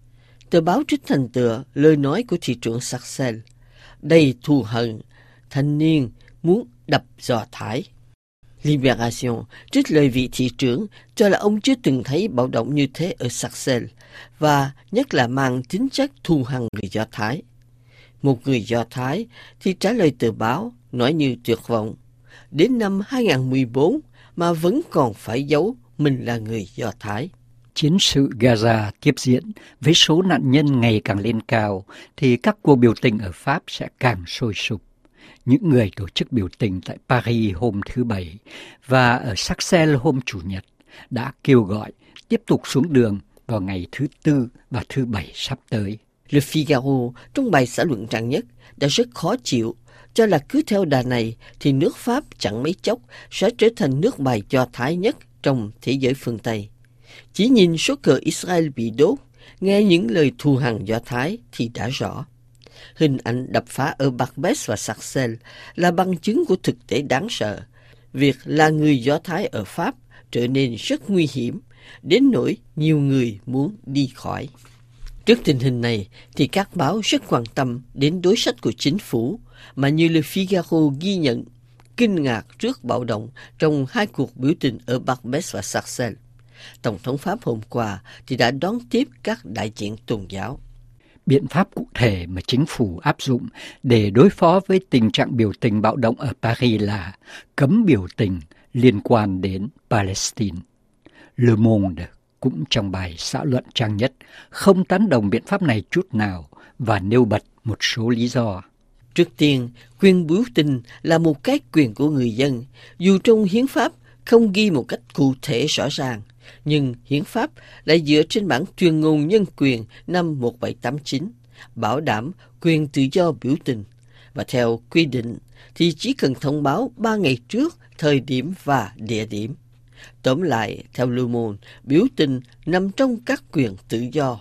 Tờ báo trích thành tựa lời nói của thị trưởng Sarcelles, đầy thù hận, thanh niên muốn đập Do Thái. Libération trích lời vị thị trưởng cho là ông chưa từng thấy bạo động như thế ở Sarcelles, và nhất là mang tính chất thù hằn người Do Thái. Một người Do Thái thì trả lời tờ báo nói như tuyệt vọng, đến năm hai không một bốn mà vẫn còn phải giấu mình là người Do Thái. Chiến sự Gaza tiếp diễn với số nạn nhân ngày càng lên cao thì các cuộc biểu tình ở Pháp sẽ càng sôi sục. Những người tổ chức biểu tình tại Paris hôm thứ Bảy và ở Sarcelles hôm Chủ nhật đã kêu gọi tiếp tục xuống đường vào ngày thứ Tư và thứ Bảy sắp tới. Le Figaro trong bài xã luận trang nhất đã rất khó chịu, cho là cứ theo đà này thì nước Pháp chẳng mấy chốc sẽ trở thành nước bài Do Thái nhất trong thế giới phương Tây. Chỉ nhìn số cờ Israel bị đốt, nghe những lời thù hằn Do Thái thì đã rõ. Hình ảnh đập phá ở Barbès và Sarcelles là bằng chứng của thực tế đáng sợ. Việc là người Do Thái ở Pháp trở nên rất nguy hiểm, đến nỗi nhiều người muốn đi khỏi. Trước tình hình này thì các báo rất quan tâm đến đối sách của chính phủ, mà như Le Figaro ghi nhận kinh ngạc trước bạo động trong hai cuộc biểu tình ở Barbès và Sarcelles. Tổng thống Pháp hôm qua thì đã đón tiếp các đại diện tôn giáo. Biện pháp cụ thể mà chính phủ áp dụng để đối phó với tình trạng biểu tình bạo động ở Paris là cấm biểu tình liên quan đến Palestine. Le Monde cũng trong bài xã luận trang nhất không tán đồng biện pháp này chút nào và nêu bật một số lý do. Trước tiên, quyền biểu tình là một cái quyền của người dân, dù trong hiến pháp không ghi một cách cụ thể rõ ràng, nhưng hiến pháp lại dựa trên bản tuyên ngôn nhân quyền năm một nghìn bảy trăm tám mươi chín, bảo đảm quyền tự do biểu tình, và theo quy định thì chỉ cần thông báo ba ngày trước thời điểm và địa điểm. Tóm lại, theo Le Monde, biểu tình nằm trong các quyền tự do.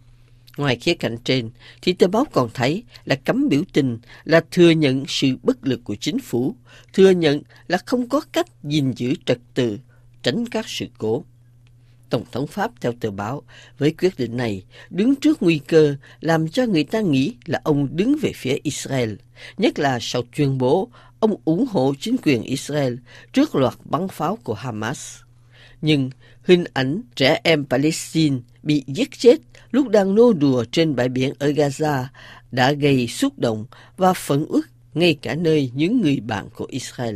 Ngoài khía cạnh trên, thì tờ báo còn thấy là cấm biểu tình là thừa nhận sự bất lực của chính phủ, thừa nhận là không có cách gìn giữ trật tự, tránh các sự cố. Tổng thống Pháp theo tờ báo, với quyết định này, đứng trước nguy cơ làm cho người ta nghĩ là ông đứng về phía Israel, nhất là sau tuyên bố ông ủng hộ chính quyền Israel trước loạt bắn pháo của Hamas. Nhưng hình ảnh trẻ em Palestine bị giết chết lúc đang nô đùa trên bãi biển ở Gaza đã gây xúc động và phẫn uất ngay cả nơi những người bạn của Israel.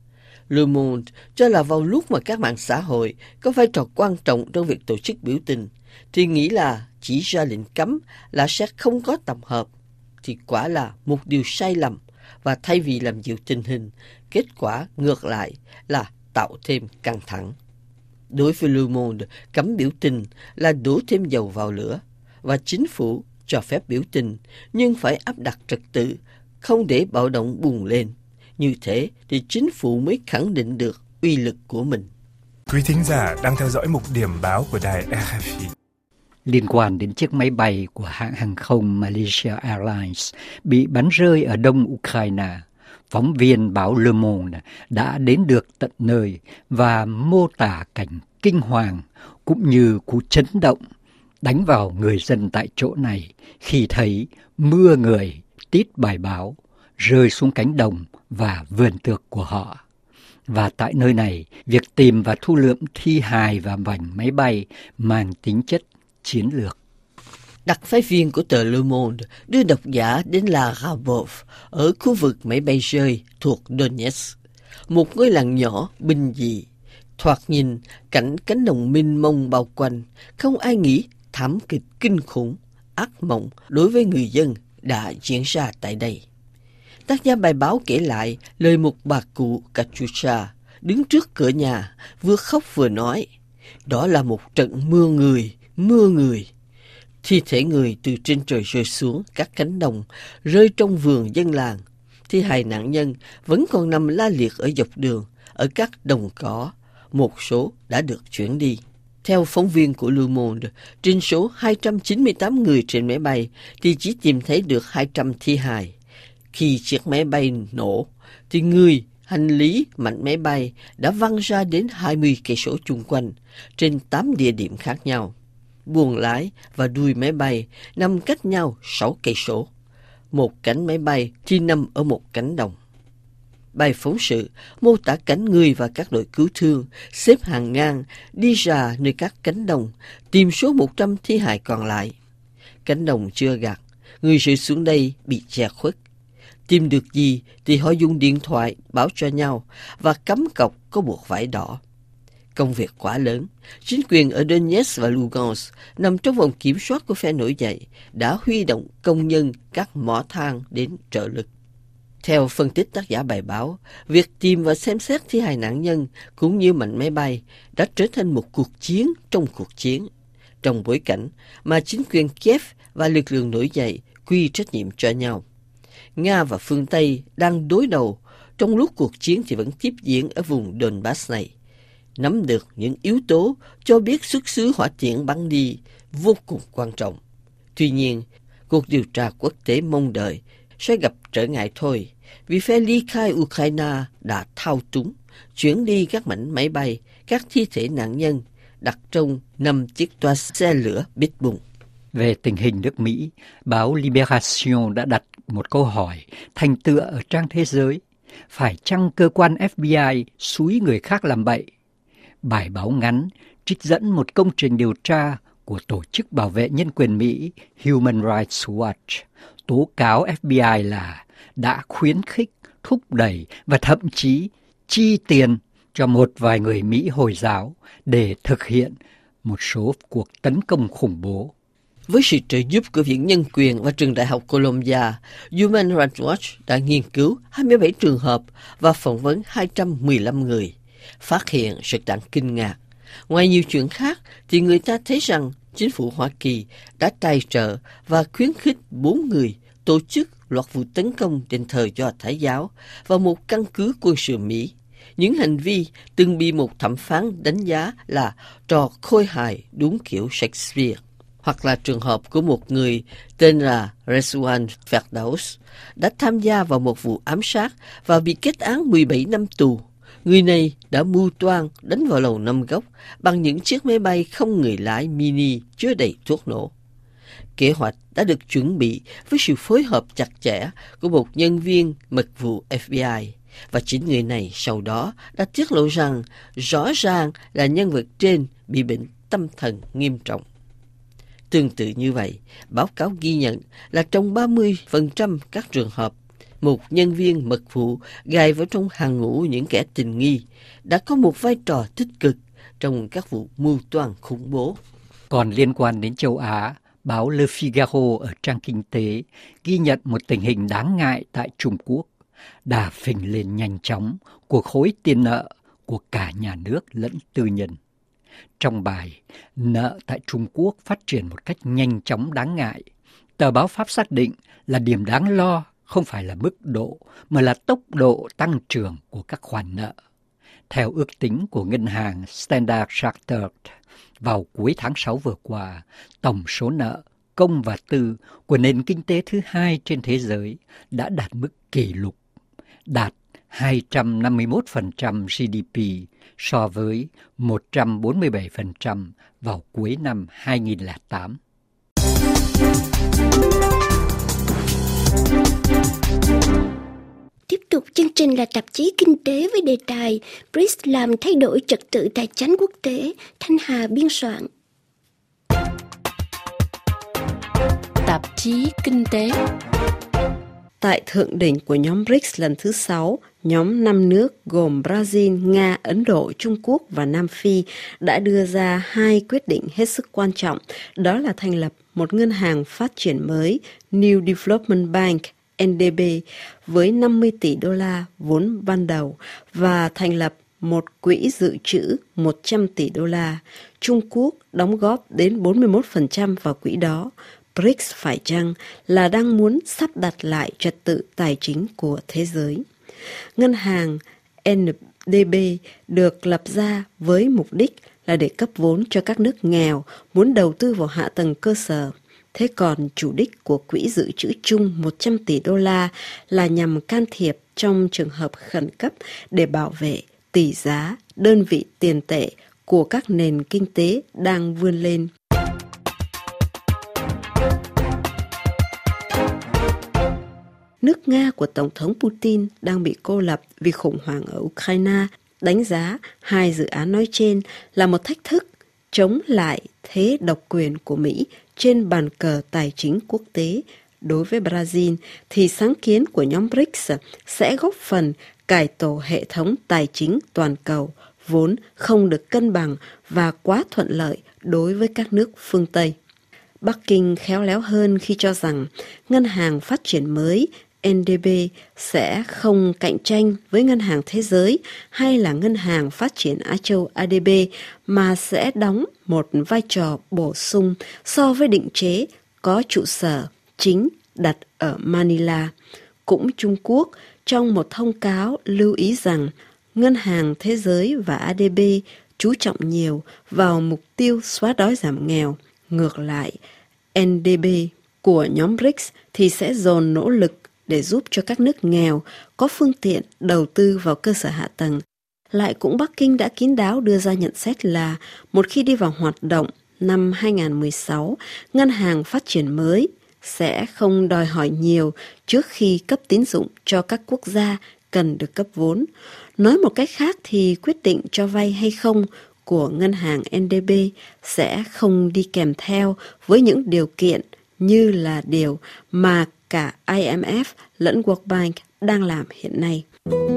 Le Monde cho là vào lúc mà các mạng xã hội có vai trò quan trọng trong việc tổ chức biểu tình, thì nghĩ là chỉ ra lệnh cấm là sẽ không có tập hợp, thì quả là một điều sai lầm, và thay vì làm dịu tình hình, kết quả ngược lại là tạo thêm căng thẳng. Đối với Le Monde, cấm biểu tình là đổ thêm dầu vào lửa, và chính phủ cho phép biểu tình nhưng phải áp đặt trật tự, không để bạo động bùng lên. Như thế thì chính phủ mới khẳng định được uy lực của mình. Quý thính giả đang theo dõi mục điểm báo của đài rờ ép i. Liên quan đến chiếc máy bay của hãng hàng không Malaysia Airlines bị bắn rơi ở đông Ukraine, phóng viên báo Le Monde đã đến được tận nơi và mô tả cảnh kinh hoàng cũng như cú chấn động đánh vào người dân tại chỗ này khi thấy mưa người tít bài báo rơi xuống cánh đồng và vườn tược của họ. Và tại nơi này, việc tìm và thu lượm thi hài và mảnh máy bay mang tính chất chiến lược. Đặc phái viên của tờ Le Monde đưa độc giả đến La Rabov ở khu vực máy bay rơi thuộc Donetsk, một ngôi làng nhỏ bình dị. Thoạt nhìn cảnh cánh đồng mênh mông bao quanh, không ai nghĩ thảm kịch kinh khủng, ác mộng đối với người dân đã diễn ra tại đây. Tác giả bài báo kể lại lời một bà cụ Katyusha đứng trước cửa nhà, vừa khóc vừa nói, đó là một trận mưa người, mưa người. Thi thể người từ trên trời rơi xuống các cánh đồng, rơi trong vườn dân làng. Thi hài nạn nhân vẫn còn nằm la liệt ở dọc đường, ở các đồng cỏ. Một số đã được chuyển đi. Theo phóng viên của Le Monde, trên số hai trăm chín mươi tám người trên máy bay thì chỉ tìm thấy được hai trăm thi hài. Khi chiếc máy bay nổ, thì người, hành lý, mảnh máy bay đã văng ra đến hai mươi cây số chung quanh, trên tám địa điểm khác nhau. Buồng lái và đuôi máy bay nằm cách nhau sáu cây số. Một cánh máy bay thì nằm ở một cánh đồng. Bài phóng sự mô tả cảnh người và các đội cứu thương xếp hàng ngang đi ra nơi các cánh đồng tìm số một trăm thi hài còn lại. Cánh đồng chưa gặt, người rơi xuống đây bị che khuất. Tìm được gì thì họ dùng điện thoại báo cho nhau và cắm cọc có buộc vải đỏ. Công việc quá lớn, chính quyền ở Donetsk và Lugansk nằm trong vòng kiểm soát của phe nổi dậy đã huy động công nhân các mỏ than đến trợ lực. Theo phân tích tác giả bài báo, việc tìm và xem xét thi hài nạn nhân cũng như mảnh máy bay đã trở thành một cuộc chiến trong cuộc chiến, trong bối cảnh mà chính quyền Kiev và lực lượng nổi dậy quy trách nhiệm cho nhau. Nga và phương Tây đang đối đầu, trong lúc cuộc chiến thì vẫn tiếp diễn ở vùng Donbass này. Nắm được những yếu tố cho biết xuất xứ hỏa tiễn bắn đi vô cùng quan trọng. Tuy nhiên, cuộc điều tra quốc tế mong đợi sẽ gặp trở ngại thôi, vì phe ly khai Ukraine đã thao túng, chuyển đi các mảnh máy bay, các thi thể nạn nhân đặt trong năm chiếc toa xe lửa bít bùng. Về tình hình nước Mỹ, báo Libération đã đặt một câu hỏi thành tựa ở trang Thế giới. Phải chăng cơ quan ép bê i xúi người khác làm bậy? Bài báo ngắn trích dẫn một công trình điều tra của Tổ chức Bảo vệ Nhân quyền Mỹ Human Rights Watch tố cáo ép bê i là đã khuyến khích, thúc đẩy và thậm chí chi tiền cho một vài người Mỹ Hồi giáo để thực hiện một số cuộc tấn công khủng bố. Với sự trợ giúp của Viện Nhân quyền và Trường Đại học Columbia, Human Rights Watch đã nghiên cứu hai mươi bảy trường hợp và phỏng vấn hai trăm mười lăm người, phát hiện sự đáng kinh ngạc. Ngoài nhiều chuyện khác, thì người ta thấy rằng chính phủ Hoa Kỳ đã tài trợ và khuyến khích bốn người tổ chức loạt vụ tấn công đền thờ Do Thái giáo và một căn cứ quân sự Mỹ. Những hành vi từng bị một thẩm phán đánh giá là trò khôi hài đúng kiểu Shakespeare. Hoặc là trường hợp của một người tên là Rezwan Ferdows đã tham gia vào một vụ ám sát và bị kết án mười bảy năm tù. Người này đã mưu toan đánh vào Lầu Năm Góc bằng những chiếc máy bay không người lái mini chứa đầy thuốc nổ. Kế hoạch đã được chuẩn bị với sự phối hợp chặt chẽ của một nhân viên mật vụ ép bê i, và chính người này sau đó đã tiết lộ rằng rõ ràng là nhân vật trên bị bệnh tâm thần nghiêm trọng. Tương tự như vậy, báo cáo ghi nhận là trong ba mươi phần trăm các trường hợp, một nhân viên mật vụ gài vào trong hàng ngũ những kẻ tình nghi đã có một vai trò tích cực trong các vụ mưu toan khủng bố. Còn liên quan đến châu Á, báo Le Figaro ở trang kinh tế ghi nhận một tình hình đáng ngại tại Trung Quốc, đà phình lên nhanh chóng của khối tiền nợ của cả nhà nước lẫn tư nhân. Trong bài, nợ tại Trung Quốc phát triển một cách nhanh chóng đáng ngại. Tờ báo Pháp xác định là điểm đáng lo không phải là mức độ, mà là tốc độ tăng trưởng của các khoản nợ. Theo ước tính của ngân hàng Standard Chartered, vào cuối tháng sáu vừa qua, tổng số nợ công và tư của nền kinh tế thứ hai trên thế giới đã đạt mức kỷ lục, đạt hai trăm năm mươi mốt phần trăm giê đê pê so với một trăm bốn mươi bảy phần trăm vào cuối năm hai nghìn không trăm lẻ tám. Tiếp tục chương trình là tạp chí kinh tế với đề tài bê rê i xê làm thay đổi trật tự tài chánh quốc tế, Thanh Hà biên soạn. Tạp chí kinh tế. Tại thượng đỉnh của nhóm bê rê i xê lần thứ sáu, nhóm năm nước gồm Brazil, Nga, Ấn Độ, Trung Quốc và Nam Phi đã đưa ra hai quyết định hết sức quan trọng, đó là thành lập một ngân hàng phát triển mới New Development Bank en đê bê với năm mươi tỷ đô la vốn ban đầu và thành lập một quỹ dự trữ một trăm tỷ đô la. Trung Quốc đóng góp đến bốn mươi mốt phần trăm vào quỹ đó. bê rê i xê phải chăng là đang muốn sắp đặt lại trật tự tài chính của thế giới? Ngân hàng en đê bê được lập ra với mục đích là để cấp vốn cho các nước nghèo muốn đầu tư vào hạ tầng cơ sở. Thế còn chủ đích của quỹ dự trữ chung một trăm tỷ đô la là nhằm can thiệp trong trường hợp khẩn cấp để bảo vệ tỷ giá, đơn vị tiền tệ của các nền kinh tế đang vươn lên. Nước Nga của Tổng thống Putin đang bị cô lập vì khủng hoảng ở Ukraine, đánh giá hai dự án nói trên là một thách thức chống lại thế độc quyền của Mỹ trên bàn cờ tài chính quốc tế. Đối với Brazil thì sáng kiến của nhóm bê rê i xê sẽ góp phần cải tổ hệ thống tài chính toàn cầu, vốn không được cân bằng và quá thuận lợi đối với các nước phương Tây. Bắc Kinh khéo léo hơn khi cho rằng Ngân hàng Phát triển mới en đê bê sẽ không cạnh tranh với Ngân hàng Thế giới hay là Ngân hàng Phát triển Á Châu a đê bê mà sẽ đóng một vai trò bổ sung so với định chế có trụ sở chính đặt ở Manila. Cũng Trung Quốc trong một thông cáo lưu ý rằng Ngân hàng Thế giới và a đê bê chú trọng nhiều vào mục tiêu xóa đói giảm nghèo. Ngược lại, en đê bê của nhóm bê rê i xê thì sẽ dồn nỗ lực để giúp cho các nước nghèo có phương tiện đầu tư vào cơ sở hạ tầng. Lại cũng Bắc Kinh đã kín đáo đưa ra nhận xét là một khi đi vào hoạt động năm hai nghìn không trăm mười sáu, Ngân hàng Phát triển mới sẽ không đòi hỏi nhiều trước khi cấp tín dụng cho các quốc gia cần được cấp vốn. Nói một cách khác thì quyết định cho vay hay không của ngân hàng en đê bê sẽ không đi kèm theo với những điều kiện như là điều mà cả i em ép lẫn World Bank đang làm hiện nay.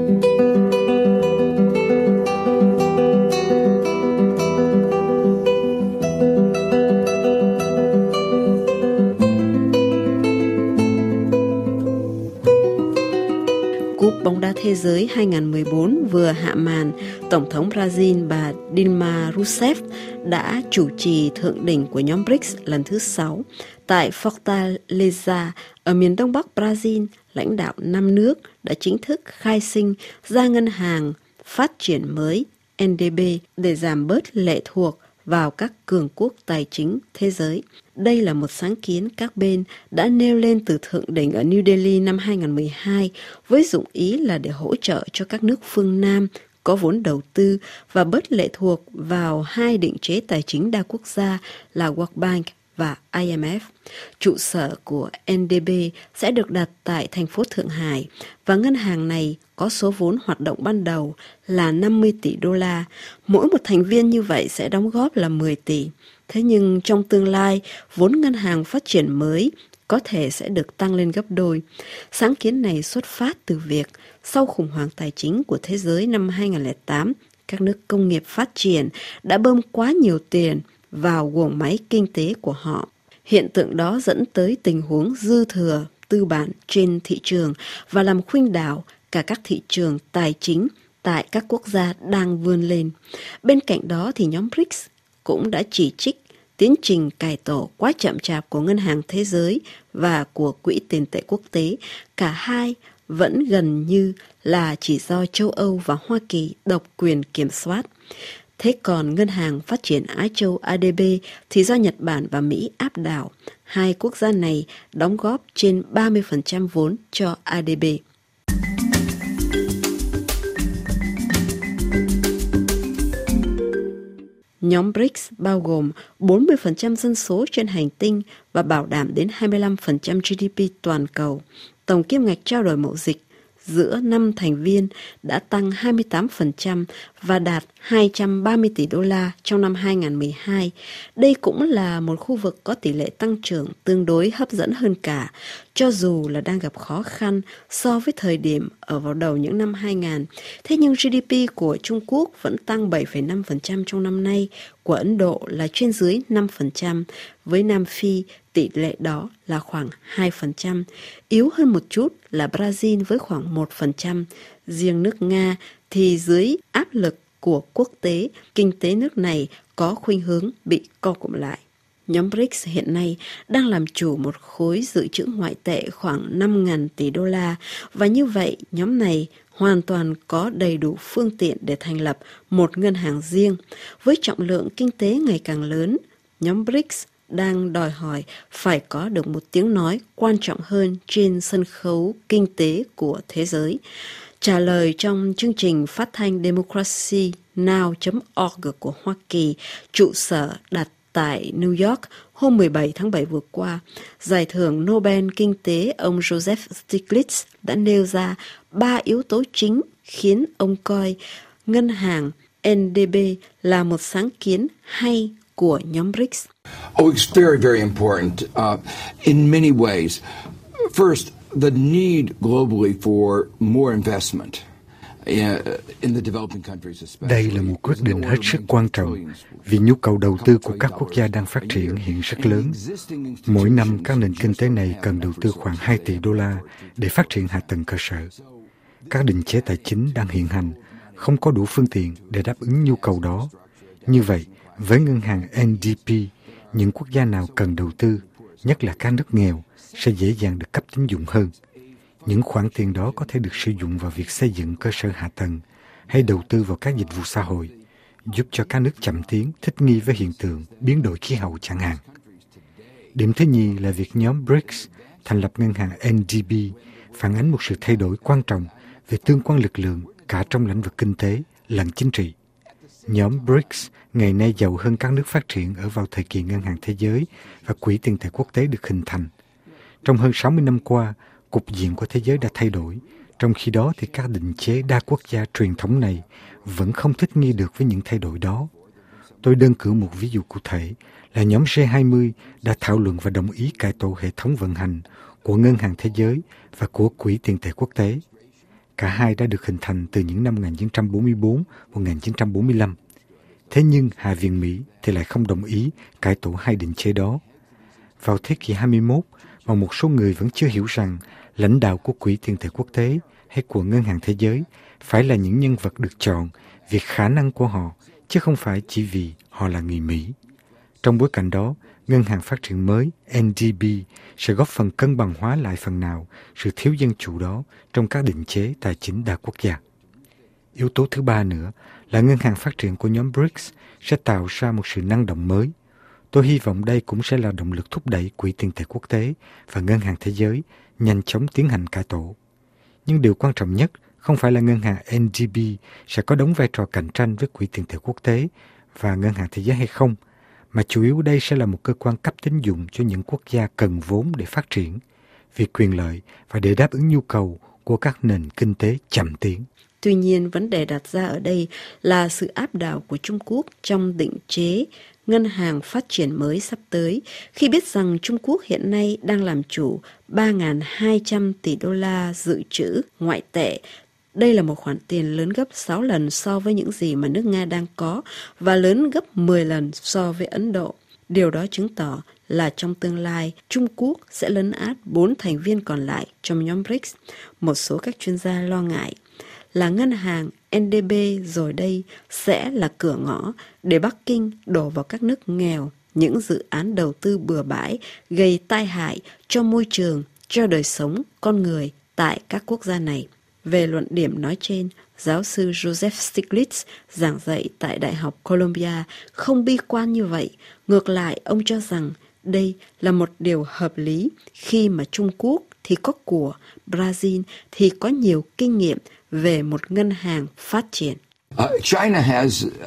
Cúp bóng đá thế giới hai nghìn không trăm mười bốn vừa hạ màn, Tổng thống Brazil bà Dilma Rousseff đã chủ trì thượng đỉnh của nhóm bê rê i xê lần thứ sáu tại Fortaleza ở miền đông bắc Brazil. Lãnh đạo năm nước đã chính thức khai sinh ra ngân hàng phát triển mới en đê bê để giảm bớt lệ thuộc vào các cường quốc tài chính thế giới. Đây là một sáng kiến các bên đã nêu lên từ thượng đỉnh ở New Delhi năm hai nghìn không trăm mười hai với dụng ý là để hỗ trợ cho các nước phương Nam có vốn đầu tư và bớt lệ thuộc vào hai định chế tài chính đa quốc gia là World Bank và i em ép. Trụ sở của en đê bê sẽ được đặt tại thành phố Thượng Hải và ngân hàng này có số vốn hoạt động ban đầu là năm mươi tỷ đô la. Mỗi một thành viên như vậy sẽ đóng góp là mười tỷ. Thế nhưng trong tương lai, vốn ngân hàng phát triển mới có thể sẽ được tăng lên gấp đôi. Sáng kiến này xuất phát từ việc sau khủng hoảng tài chính của thế giới năm hai nghìn không trăm lẻ tám, các nước công nghiệp phát triển đã bơm quá nhiều tiền vào guồng máy kinh tế của họ. Hiện tượng đó dẫn tới tình huống dư thừa tư bản trên thị trường và làm khuynh đảo cả các thị trường tài chính tại các quốc gia đang vươn lên. Bên cạnh đó thì nhóm bê rê i xê cũng đã chỉ trích tiến trình cải tổ quá chậm chạp của Ngân hàng Thế giới và của Quỹ tiền tệ quốc tế. Cả hai vẫn gần như là chỉ do châu Âu và Hoa Kỳ độc quyền kiểm soát. Thế còn Ngân hàng Phát triển Á Châu a đê bê thì do Nhật Bản và Mỹ áp đảo. Hai quốc gia này đóng góp trên ba mươi phần trăm vốn cho a đê bê. Nhóm bê rê i xê bao gồm bốn mươi phần trăm dân số trên hành tinh và bảo đảm đến hai mươi lăm phần trăm giê đê pê toàn cầu. Tổng kim ngạch trao đổi mậu dịch giữa năm thành viên đã tăng hai mươi tám phần trăm và đạt hai trăm ba mươi tỷ đô la trong năm hai không một hai. Đây cũng là một khu vực có tỷ lệ tăng trưởng tương đối hấp dẫn hơn cả, cho dù là đang gặp khó khăn so với thời điểm ở vào đầu những năm hai nghìn. Thế nhưng giê đê pê của Trung Quốc vẫn tăng bảy phẩy năm phần trăm trong năm nay, của Ấn Độ là trên dưới năm phần trăm, với Nam Phi tỷ lệ đó là khoảng hai phần trăm, yếu hơn một chút là Brazil với khoảng một phần trăm. Riêng nước Nga thì dưới áp lực của quốc tế, kinh tế nước này có khuynh hướng bị co cụm lại. Nhóm bê rê i xê hiện nay đang làm chủ một khối dự trữ ngoại tệ khoảng năm nghìn tỷ đô la, và như vậy nhóm này hoàn toàn có đầy đủ phương tiện để thành lập một ngân hàng riêng. Với trọng lượng kinh tế ngày càng lớn, nhóm bê rê i xê đang đòi hỏi phải có được một tiếng nói quan trọng hơn trên sân khấu kinh tế của thế giới. Trả lời trong chương trình phát thanh democracy now chấm org của Hoa Kỳ, trụ sở đặt tại New York, hôm mười bảy tháng bảy vừa qua, giải thưởng Nobel Kinh tế ông Joseph Stiglitz đã nêu ra ba yếu tố chính khiến ông coi ngân hàng en đê bê là một sáng kiến hay của nhóm bê rê i xê. Oh, it's very, very important uh, in many ways. First, the need globally for more investment in the developing countries especially. Đây là một quyết định hết sức quan trọng vì nhu cầu đầu tư của các quốc gia đang phát triển hiện rất lớn. Mỗi năm, các nền kinh tế này cần đầu tư khoảng hai tỷ đô la để phát triển hạ tầng cơ sở. Các định chế tài chính đang hiện hành không có đủ phương tiện để đáp ứng nhu cầu đó. Như vậy, với ngân hàng en đê pê, những quốc gia nào cần đầu tư, nhất là các nước nghèo, sẽ dễ dàng được cấp tín dụng hơn. Những khoản tiền đó có thể được sử dụng vào việc xây dựng cơ sở hạ tầng hay đầu tư vào các dịch vụ xã hội, giúp cho các nước chậm tiến thích nghi với hiện tượng biến đổi khí hậu chẳng hạn. Điểm thứ nhì là việc nhóm bê rê i xê thành lập ngân hàng en đê bê phản ánh một sự thay đổi quan trọng về tương quan lực lượng cả trong lĩnh vực kinh tế lẫn chính trị. Nhóm bê rê i xê ngày nay giàu hơn các nước phát triển ở vào thời kỳ Ngân hàng Thế giới và Quỹ tiền tệ quốc tế được hình thành. Trong hơn sáu mươi năm qua, cục diện của thế giới đã thay đổi, trong khi đó thì các định chế đa quốc gia truyền thống này vẫn không thích nghi được với những thay đổi đó. Tôi đơn cử một ví dụ cụ thể là nhóm G hai mươi đã thảo luận và đồng ý cải tổ hệ thống vận hành của Ngân hàng Thế giới và của Quỹ tiền tệ quốc tế. Cả hai đã được hình thành từ những năm một nghìn chín trăm bốn mươi tư đến một nghìn chín trăm bốn mươi lăm. Thế nhưng Hạ viện Mỹ thì lại không đồng ý cải tổ hai định chế đó. Vào thế kỷ hai mươi mốt, mà một số người vẫn chưa hiểu rằng lãnh đạo của Quỹ tiền tệ quốc tế hay của Ngân hàng Thế giới phải là những nhân vật được chọn vì khả năng của họ, chứ không phải chỉ vì họ là người Mỹ. Trong bối cảnh đó, Ngân hàng Phát triển mới en đê bê sẽ góp phần cân bằng hóa lại phần nào sự thiếu dân chủ đó trong các định chế tài chính đa quốc gia. Yếu tố thứ ba nữa là Ngân hàng Phát triển của nhóm bê rê i xê sẽ tạo ra một sự năng động mới. Tôi hy vọng đây cũng sẽ là động lực thúc đẩy Quỹ tiền tệ quốc tế và Ngân hàng Thế giới nhanh chóng tiến hành cải tổ. Nhưng điều quan trọng nhất không phải là Ngân hàng en đê bê sẽ có đóng vai trò cạnh tranh với Quỹ tiền tệ quốc tế và Ngân hàng Thế giới hay không, mà chủ yếu đây sẽ là một cơ quan cấp tín dụng cho những quốc gia cần vốn để phát triển, vì quyền lợi và để đáp ứng nhu cầu của các nền kinh tế chậm tiến. Tuy nhiên, vấn đề đặt ra ở đây là sự áp đảo của Trung Quốc trong định chế ngân hàng phát triển mới sắp tới, khi biết rằng Trung Quốc hiện nay đang làm chủ ba nghìn hai trăm tỷ đô la dự trữ ngoại tệ. Đây là một khoản tiền lớn gấp sáu lần so với những gì mà nước Nga đang có và lớn gấp mười lần so với Ấn Độ. Điều đó chứng tỏ là trong tương lai, Trung Quốc sẽ lấn át bốn thành viên còn lại trong nhóm bê rê i xê. Một số các chuyên gia lo ngại là ngân hàng en đê bê rồi đây sẽ là cửa ngõ để Bắc Kinh đổ vào các nước nghèo những dự án đầu tư bừa bãi gây tai hại cho môi trường, cho đời sống con người tại các quốc gia này. Về luận điểm nói trên, giáo sư Joseph Stiglitz giảng dạy tại Đại học Columbia không bi quan như vậy. Ngược lại, ông cho rằng đây là một điều hợp lý khi mà Trung Quốc thì có của, Brazil thì có nhiều kinh nghiệm về một ngân hàng phát triển. Uh, China has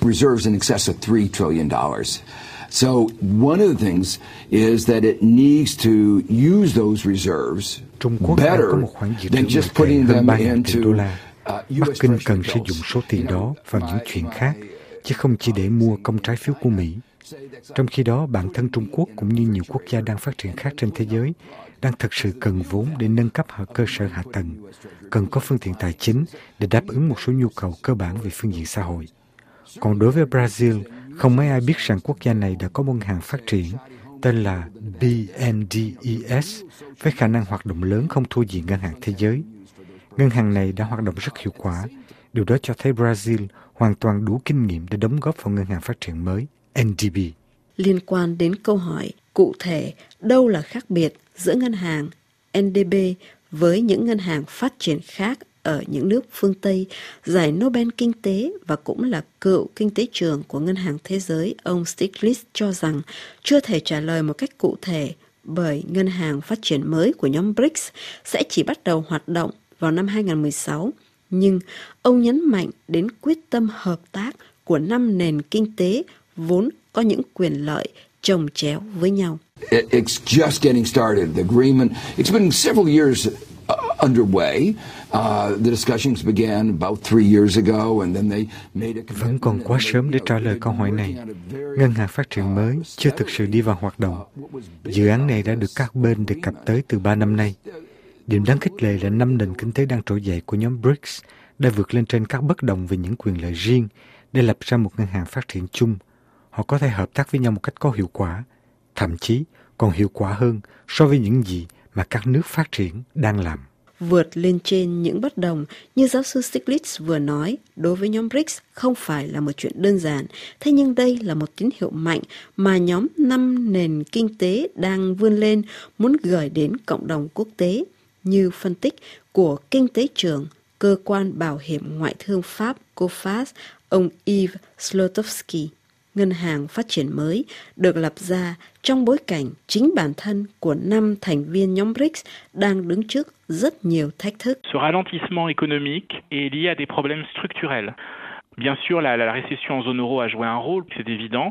reserves in excess of three trillion dollars. So one of the things is that it needs to use those reserves Trung Quốc better có một khoản dự trữ than ngoại just tệ putting hơn them ba nghìn tỷ into đô la. uh, Bắc Kinh cần sử dụng số tiền You know, đó vào những chuyện khác, chứ không chỉ để mua công trái phiếu của Mỹ. Trong khi đó, bản thân Trung Quốc cũng như nhiều quốc gia đang phát triển khác trên thế giới đang thực sự cần vốn để nâng cấp hạ cơ sở hạ tầng, cần có phương tiện tài chính để đáp ứng một số nhu cầu cơ bản về phương diện xã hội. Còn đối với Brazil, không mấy ai biết rằng quốc gia này đã có một ngân hàng phát triển tên là B N D E S với khả năng hoạt động lớn không thua gì ngân hàng thế giới. Ngân hàng này đã hoạt động rất hiệu quả. Điều đó cho thấy Brazil hoàn toàn đủ kinh nghiệm để đóng góp vào ngân hàng phát triển mới N D B. Liên quan đến câu hỏi cụ thể đâu là khác biệt giữa ngân hàng N D B với những ngân hàng phát triển khác ở những nước phương Tây, giải Nobel Kinh tế và cũng là cựu kinh tế trưởng của Ngân hàng Thế giới, ông Stiglitz cho rằng chưa thể trả lời một cách cụ thể bởi ngân hàng phát triển mới của nhóm bê rê i xê sẽ chỉ bắt đầu hoạt động vào năm hai không một sáu. Nhưng ông nhấn mạnh đến quyết tâm hợp tác của năm nền kinh tế vốn có những quyền lợi chồng chéo với nhau. It's just getting started. The agreement, it's been several years underway. Uh, the discussions began about three years ago, and then they made a Vẫn còn quá sớm để trả lời câu hỏi này. Ngân hàng phát triển mới chưa thực sự đi vào hoạt động. Dự án này đã được các bên đề cập tới từ ba năm nay. Điểm đáng khích lệ là năm nền kinh tế đang trỗi dậy của nhóm bê rê i xê đã vượt lên trên các bất đồng về những quyền lợi riêng để lập ra một ngân hàng phát triển chung. Họ có thể hợp tác với nhau một cách có hiệu quả, thậm chí còn hiệu quả hơn so với những gì mà các nước phát triển đang làm. Vượt lên trên những bất đồng như giáo sư Stiglitz vừa nói, đối với nhóm bê rê i xê không phải là một chuyện đơn giản. Thế nhưng đây là một tín hiệu mạnh mà nhóm năm nền kinh tế đang vươn lên muốn gửi đến cộng đồng quốc tế, như phân tích của kinh tế trưởng cơ quan bảo hiểm ngoại thương Pháp Coface, ông Yves Slotowski. Ngân hàng phát triển mới được lập ra trong bối cảnh chính bản thân của năm thành viên nhóm bê rê i xê đang đứng trước rất nhiều thách thức. Ce ralentissement économique est lié à des problèmes structurels. Bien sûr, la, la récession en zone euro a joué un rôle, c'est évident.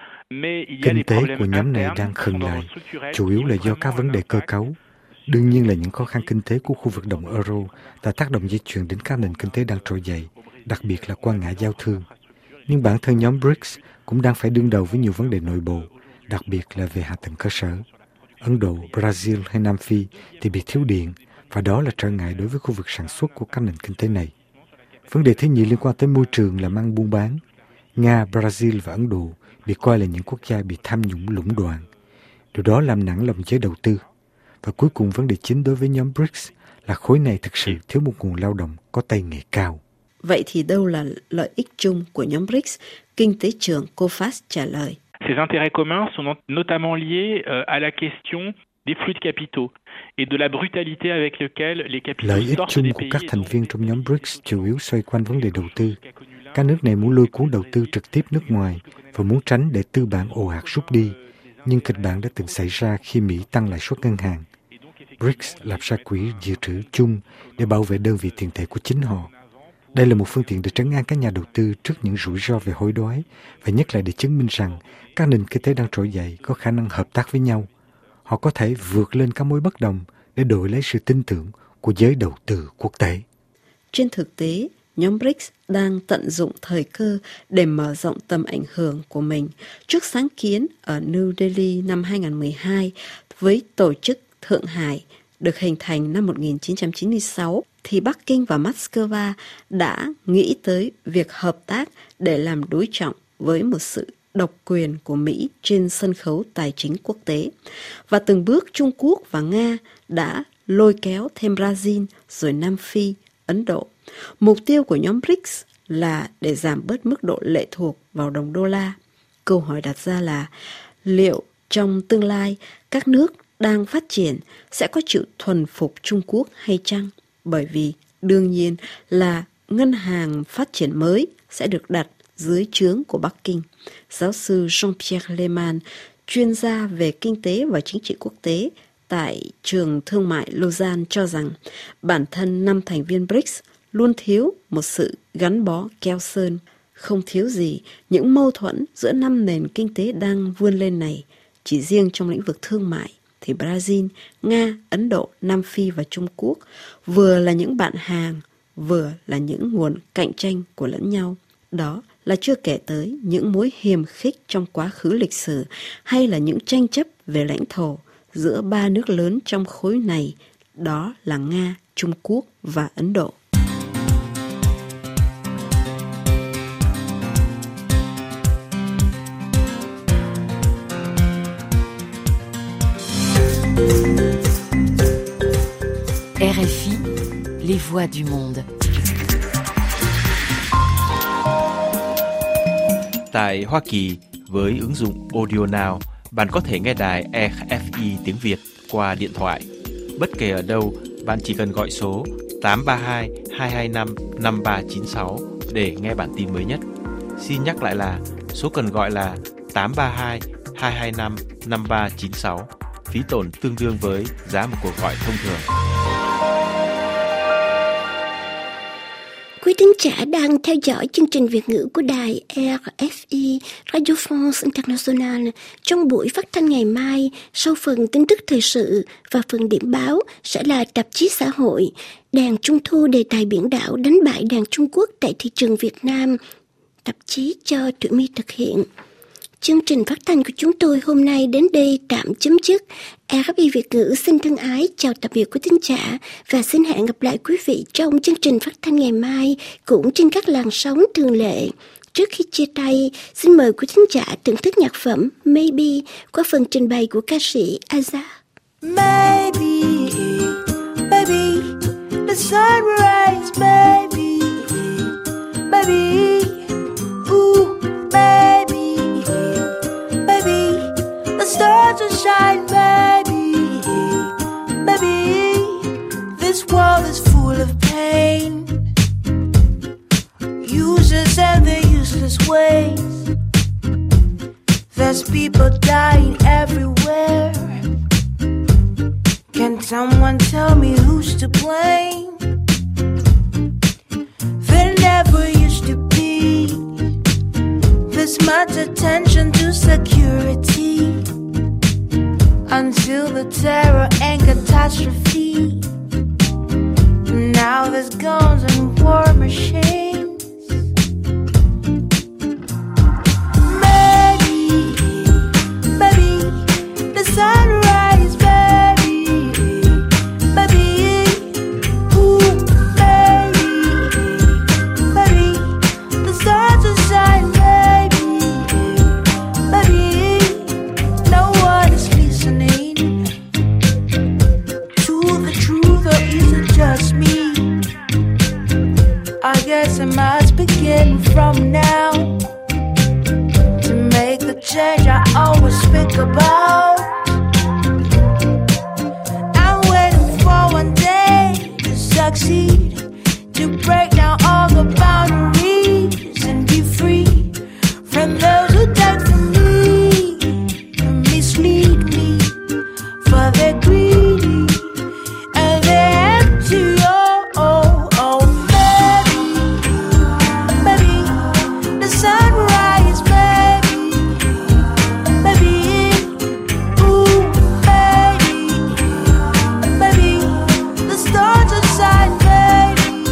Kinh tế của nhóm này đang khựng lại, chủ yếu là do các vấn đề cơ cấu. Đương nhiên là những khó khăn kinh tế của khu vực đồng euro đã tác động dây chuyền đến các nền kinh tế đang trỗi dậy, đặc biệt là quan ngại giao thương. Nhưng bản thân nhóm bê rê i xê cũng đang phải đương đầu với nhiều vấn đề nội bộ, đặc biệt là về hạ tầng cơ sở. Ấn Độ, Brazil hay Nam Phi thì bị thiếu điện, và đó là trở ngại đối với khu vực sản xuất của các nền kinh tế này. Vấn đề thứ nhì liên quan tới môi trường làm ăn buôn bán. Nga, Brazil và Ấn Độ bị coi là những quốc gia bị tham nhũng lũng đoạn. Điều đó làm nặng lòng giới đầu tư. Và cuối cùng vấn đề chính đối với nhóm bê rê i xê là khối này thực sự thiếu một nguồn lao động có tay nghề cao. Vậy thì đâu là lợi ích chung của nhóm bê rê i xê? Kinh tế trưởng Coface trả lời. Ces intérêts communs sont notamment liés à la question des flux de capitaux et de la brutalité avec laquelle les capitaux Lợi ích sortent chung des của pays. các thành viên trong nhóm bê rê i xê chủ yếu xoay quanh vấn đề đầu tư. Các nước này muốn lôi cuốn đầu tư trực tiếp nước ngoài và muốn tránh để tư bản ồ ạt rút đi. Nhưng kịch bản đã từng xảy ra khi Mỹ tăng lãi suất ngân hàng. bê rê i xê lập ra quỹ dự trữ chung để bảo vệ đơn vị tiền tệ của chính họ. Đây là một phương tiện để trấn an các nhà đầu tư trước những rủi ro về hối đoái và nhất là để chứng minh rằng các nền kinh tế đang trỗi dậy có khả năng hợp tác với nhau. Họ có thể vượt lên các mối bất đồng để đổi lấy sự tin tưởng của giới đầu tư quốc tế. Trên thực tế, nhóm bê rê i xê đang tận dụng thời cơ để mở rộng tầm ảnh hưởng của mình. Trước sáng kiến ở New Delhi năm hai không một hai với tổ chức Thượng Hải được hình thành năm một nghìn chín trăm chín mươi sáu, thì Bắc Kinh và Moscow đã nghĩ tới việc hợp tác để làm đối trọng với một sự độc quyền của Mỹ trên sân khấu tài chính quốc tế. Và từng bước Trung Quốc và Nga đã lôi kéo thêm Brazil, rồi Nam Phi, Ấn Độ. Mục tiêu của nhóm bê rê i xê là để giảm bớt mức độ lệ thuộc vào đồng đô la. Câu hỏi đặt ra là liệu trong tương lai các nước đang phát triển sẽ có chịu thuần phục Trung Quốc hay chăng? Bởi vì đương nhiên là ngân hàng phát triển mới sẽ được đặt dưới trướng của Bắc Kinh. Giáo sư Jean-Pierre Lehmann, chuyên gia về kinh tế và chính trị quốc tế tại trường thương mại Lausanne cho rằng bản thân năm thành viên bê rê i xê luôn thiếu một sự gắn bó keo sơn. Không thiếu gì những mâu thuẫn giữa năm nền kinh tế đang vươn lên này. Chỉ riêng trong lĩnh vực thương mại thì Brazil, Nga, Ấn Độ, Nam Phi và Trung Quốc vừa là những bạn hàng, vừa là những nguồn cạnh tranh của lẫn nhau. Đó là chưa kể tới những mối hiềm khích trong quá khứ lịch sử hay là những tranh chấp về lãnh thổ giữa ba nước lớn trong khối này, đó là Nga, Trung Quốc và Ấn Độ. R F I, les voix du monde. Tại Hoa Kỳ, với ứng dụng Audio Now, bạn có thể nghe đài R F I tiếng Việt qua điện thoại. Bất kể ở đâu, bạn chỉ cần gọi số tám ba hai hai hai năm năm ba chín sáu để nghe bản tin mới nhất. Xin nhắc lại là số cần gọi là tám ba hai hai hai năm năm ba chín sáu. Phí tổn tương đương với giá một cuộc gọi thông thường. Quý thính giả đang theo dõi chương trình Việt ngữ của đài R F I Radio France International. Trong buổi phát thanh ngày mai, sau phần tin tức thời sự và phần điểm báo sẽ là tạp chí xã hội, đàn Trung thu đề tài biển đảo đánh bại đàn Trung Quốc tại thị trường Việt Nam, tạp chí cho Thủy My thực hiện. Chương trình phát thanh của chúng tôi hôm nay đến đây tạm chấm dứt. R F I Việt ngữ xin thân ái chào tạm biệt quý thính giả và xin hẹn gặp lại quý vị trong chương trình phát thanh ngày mai cũng trên các làn sóng thường lệ. Trước khi chia tay, xin mời quý thính giả thưởng thức nhạc phẩm Maybe qua phần trình bày của ca sĩ Aza. Maybe, baby, the sunrise, baby, baby, ooh, baby. The stars will shine, baby, baby. This world is full of pain, users and their useless ways. There's people dying everywhere. Can someone tell me who's to blame? There never used to be this much attention to security until the terror and catastrophe. Now there's guns and war machines. Maybe, baby, the sunrise, baby, baby, ooh, baby, baby, the stars will shine, baby, baby. No one is listening to the truth, or is it just me? I guess I must begin from now to make the change I always speak about. I'm waiting for one day to succeed, to break down all the boundaries and be free from those who take from me and mislead me, for they're greedy and they're empty. Oh, oh, oh, baby, baby, the sunrise, baby, baby, ooh, baby, baby, the stars will shine, baby,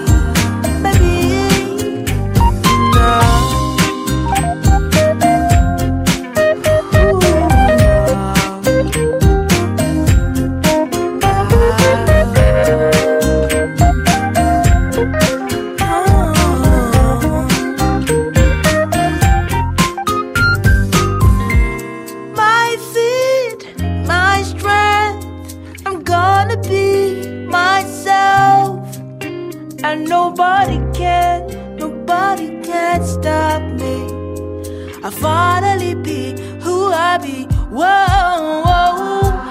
baby, no. My feet, my strength, I'm gonna be myself, and nobody can, nobody can stop me. I finally be who I be. Whoa, whoa.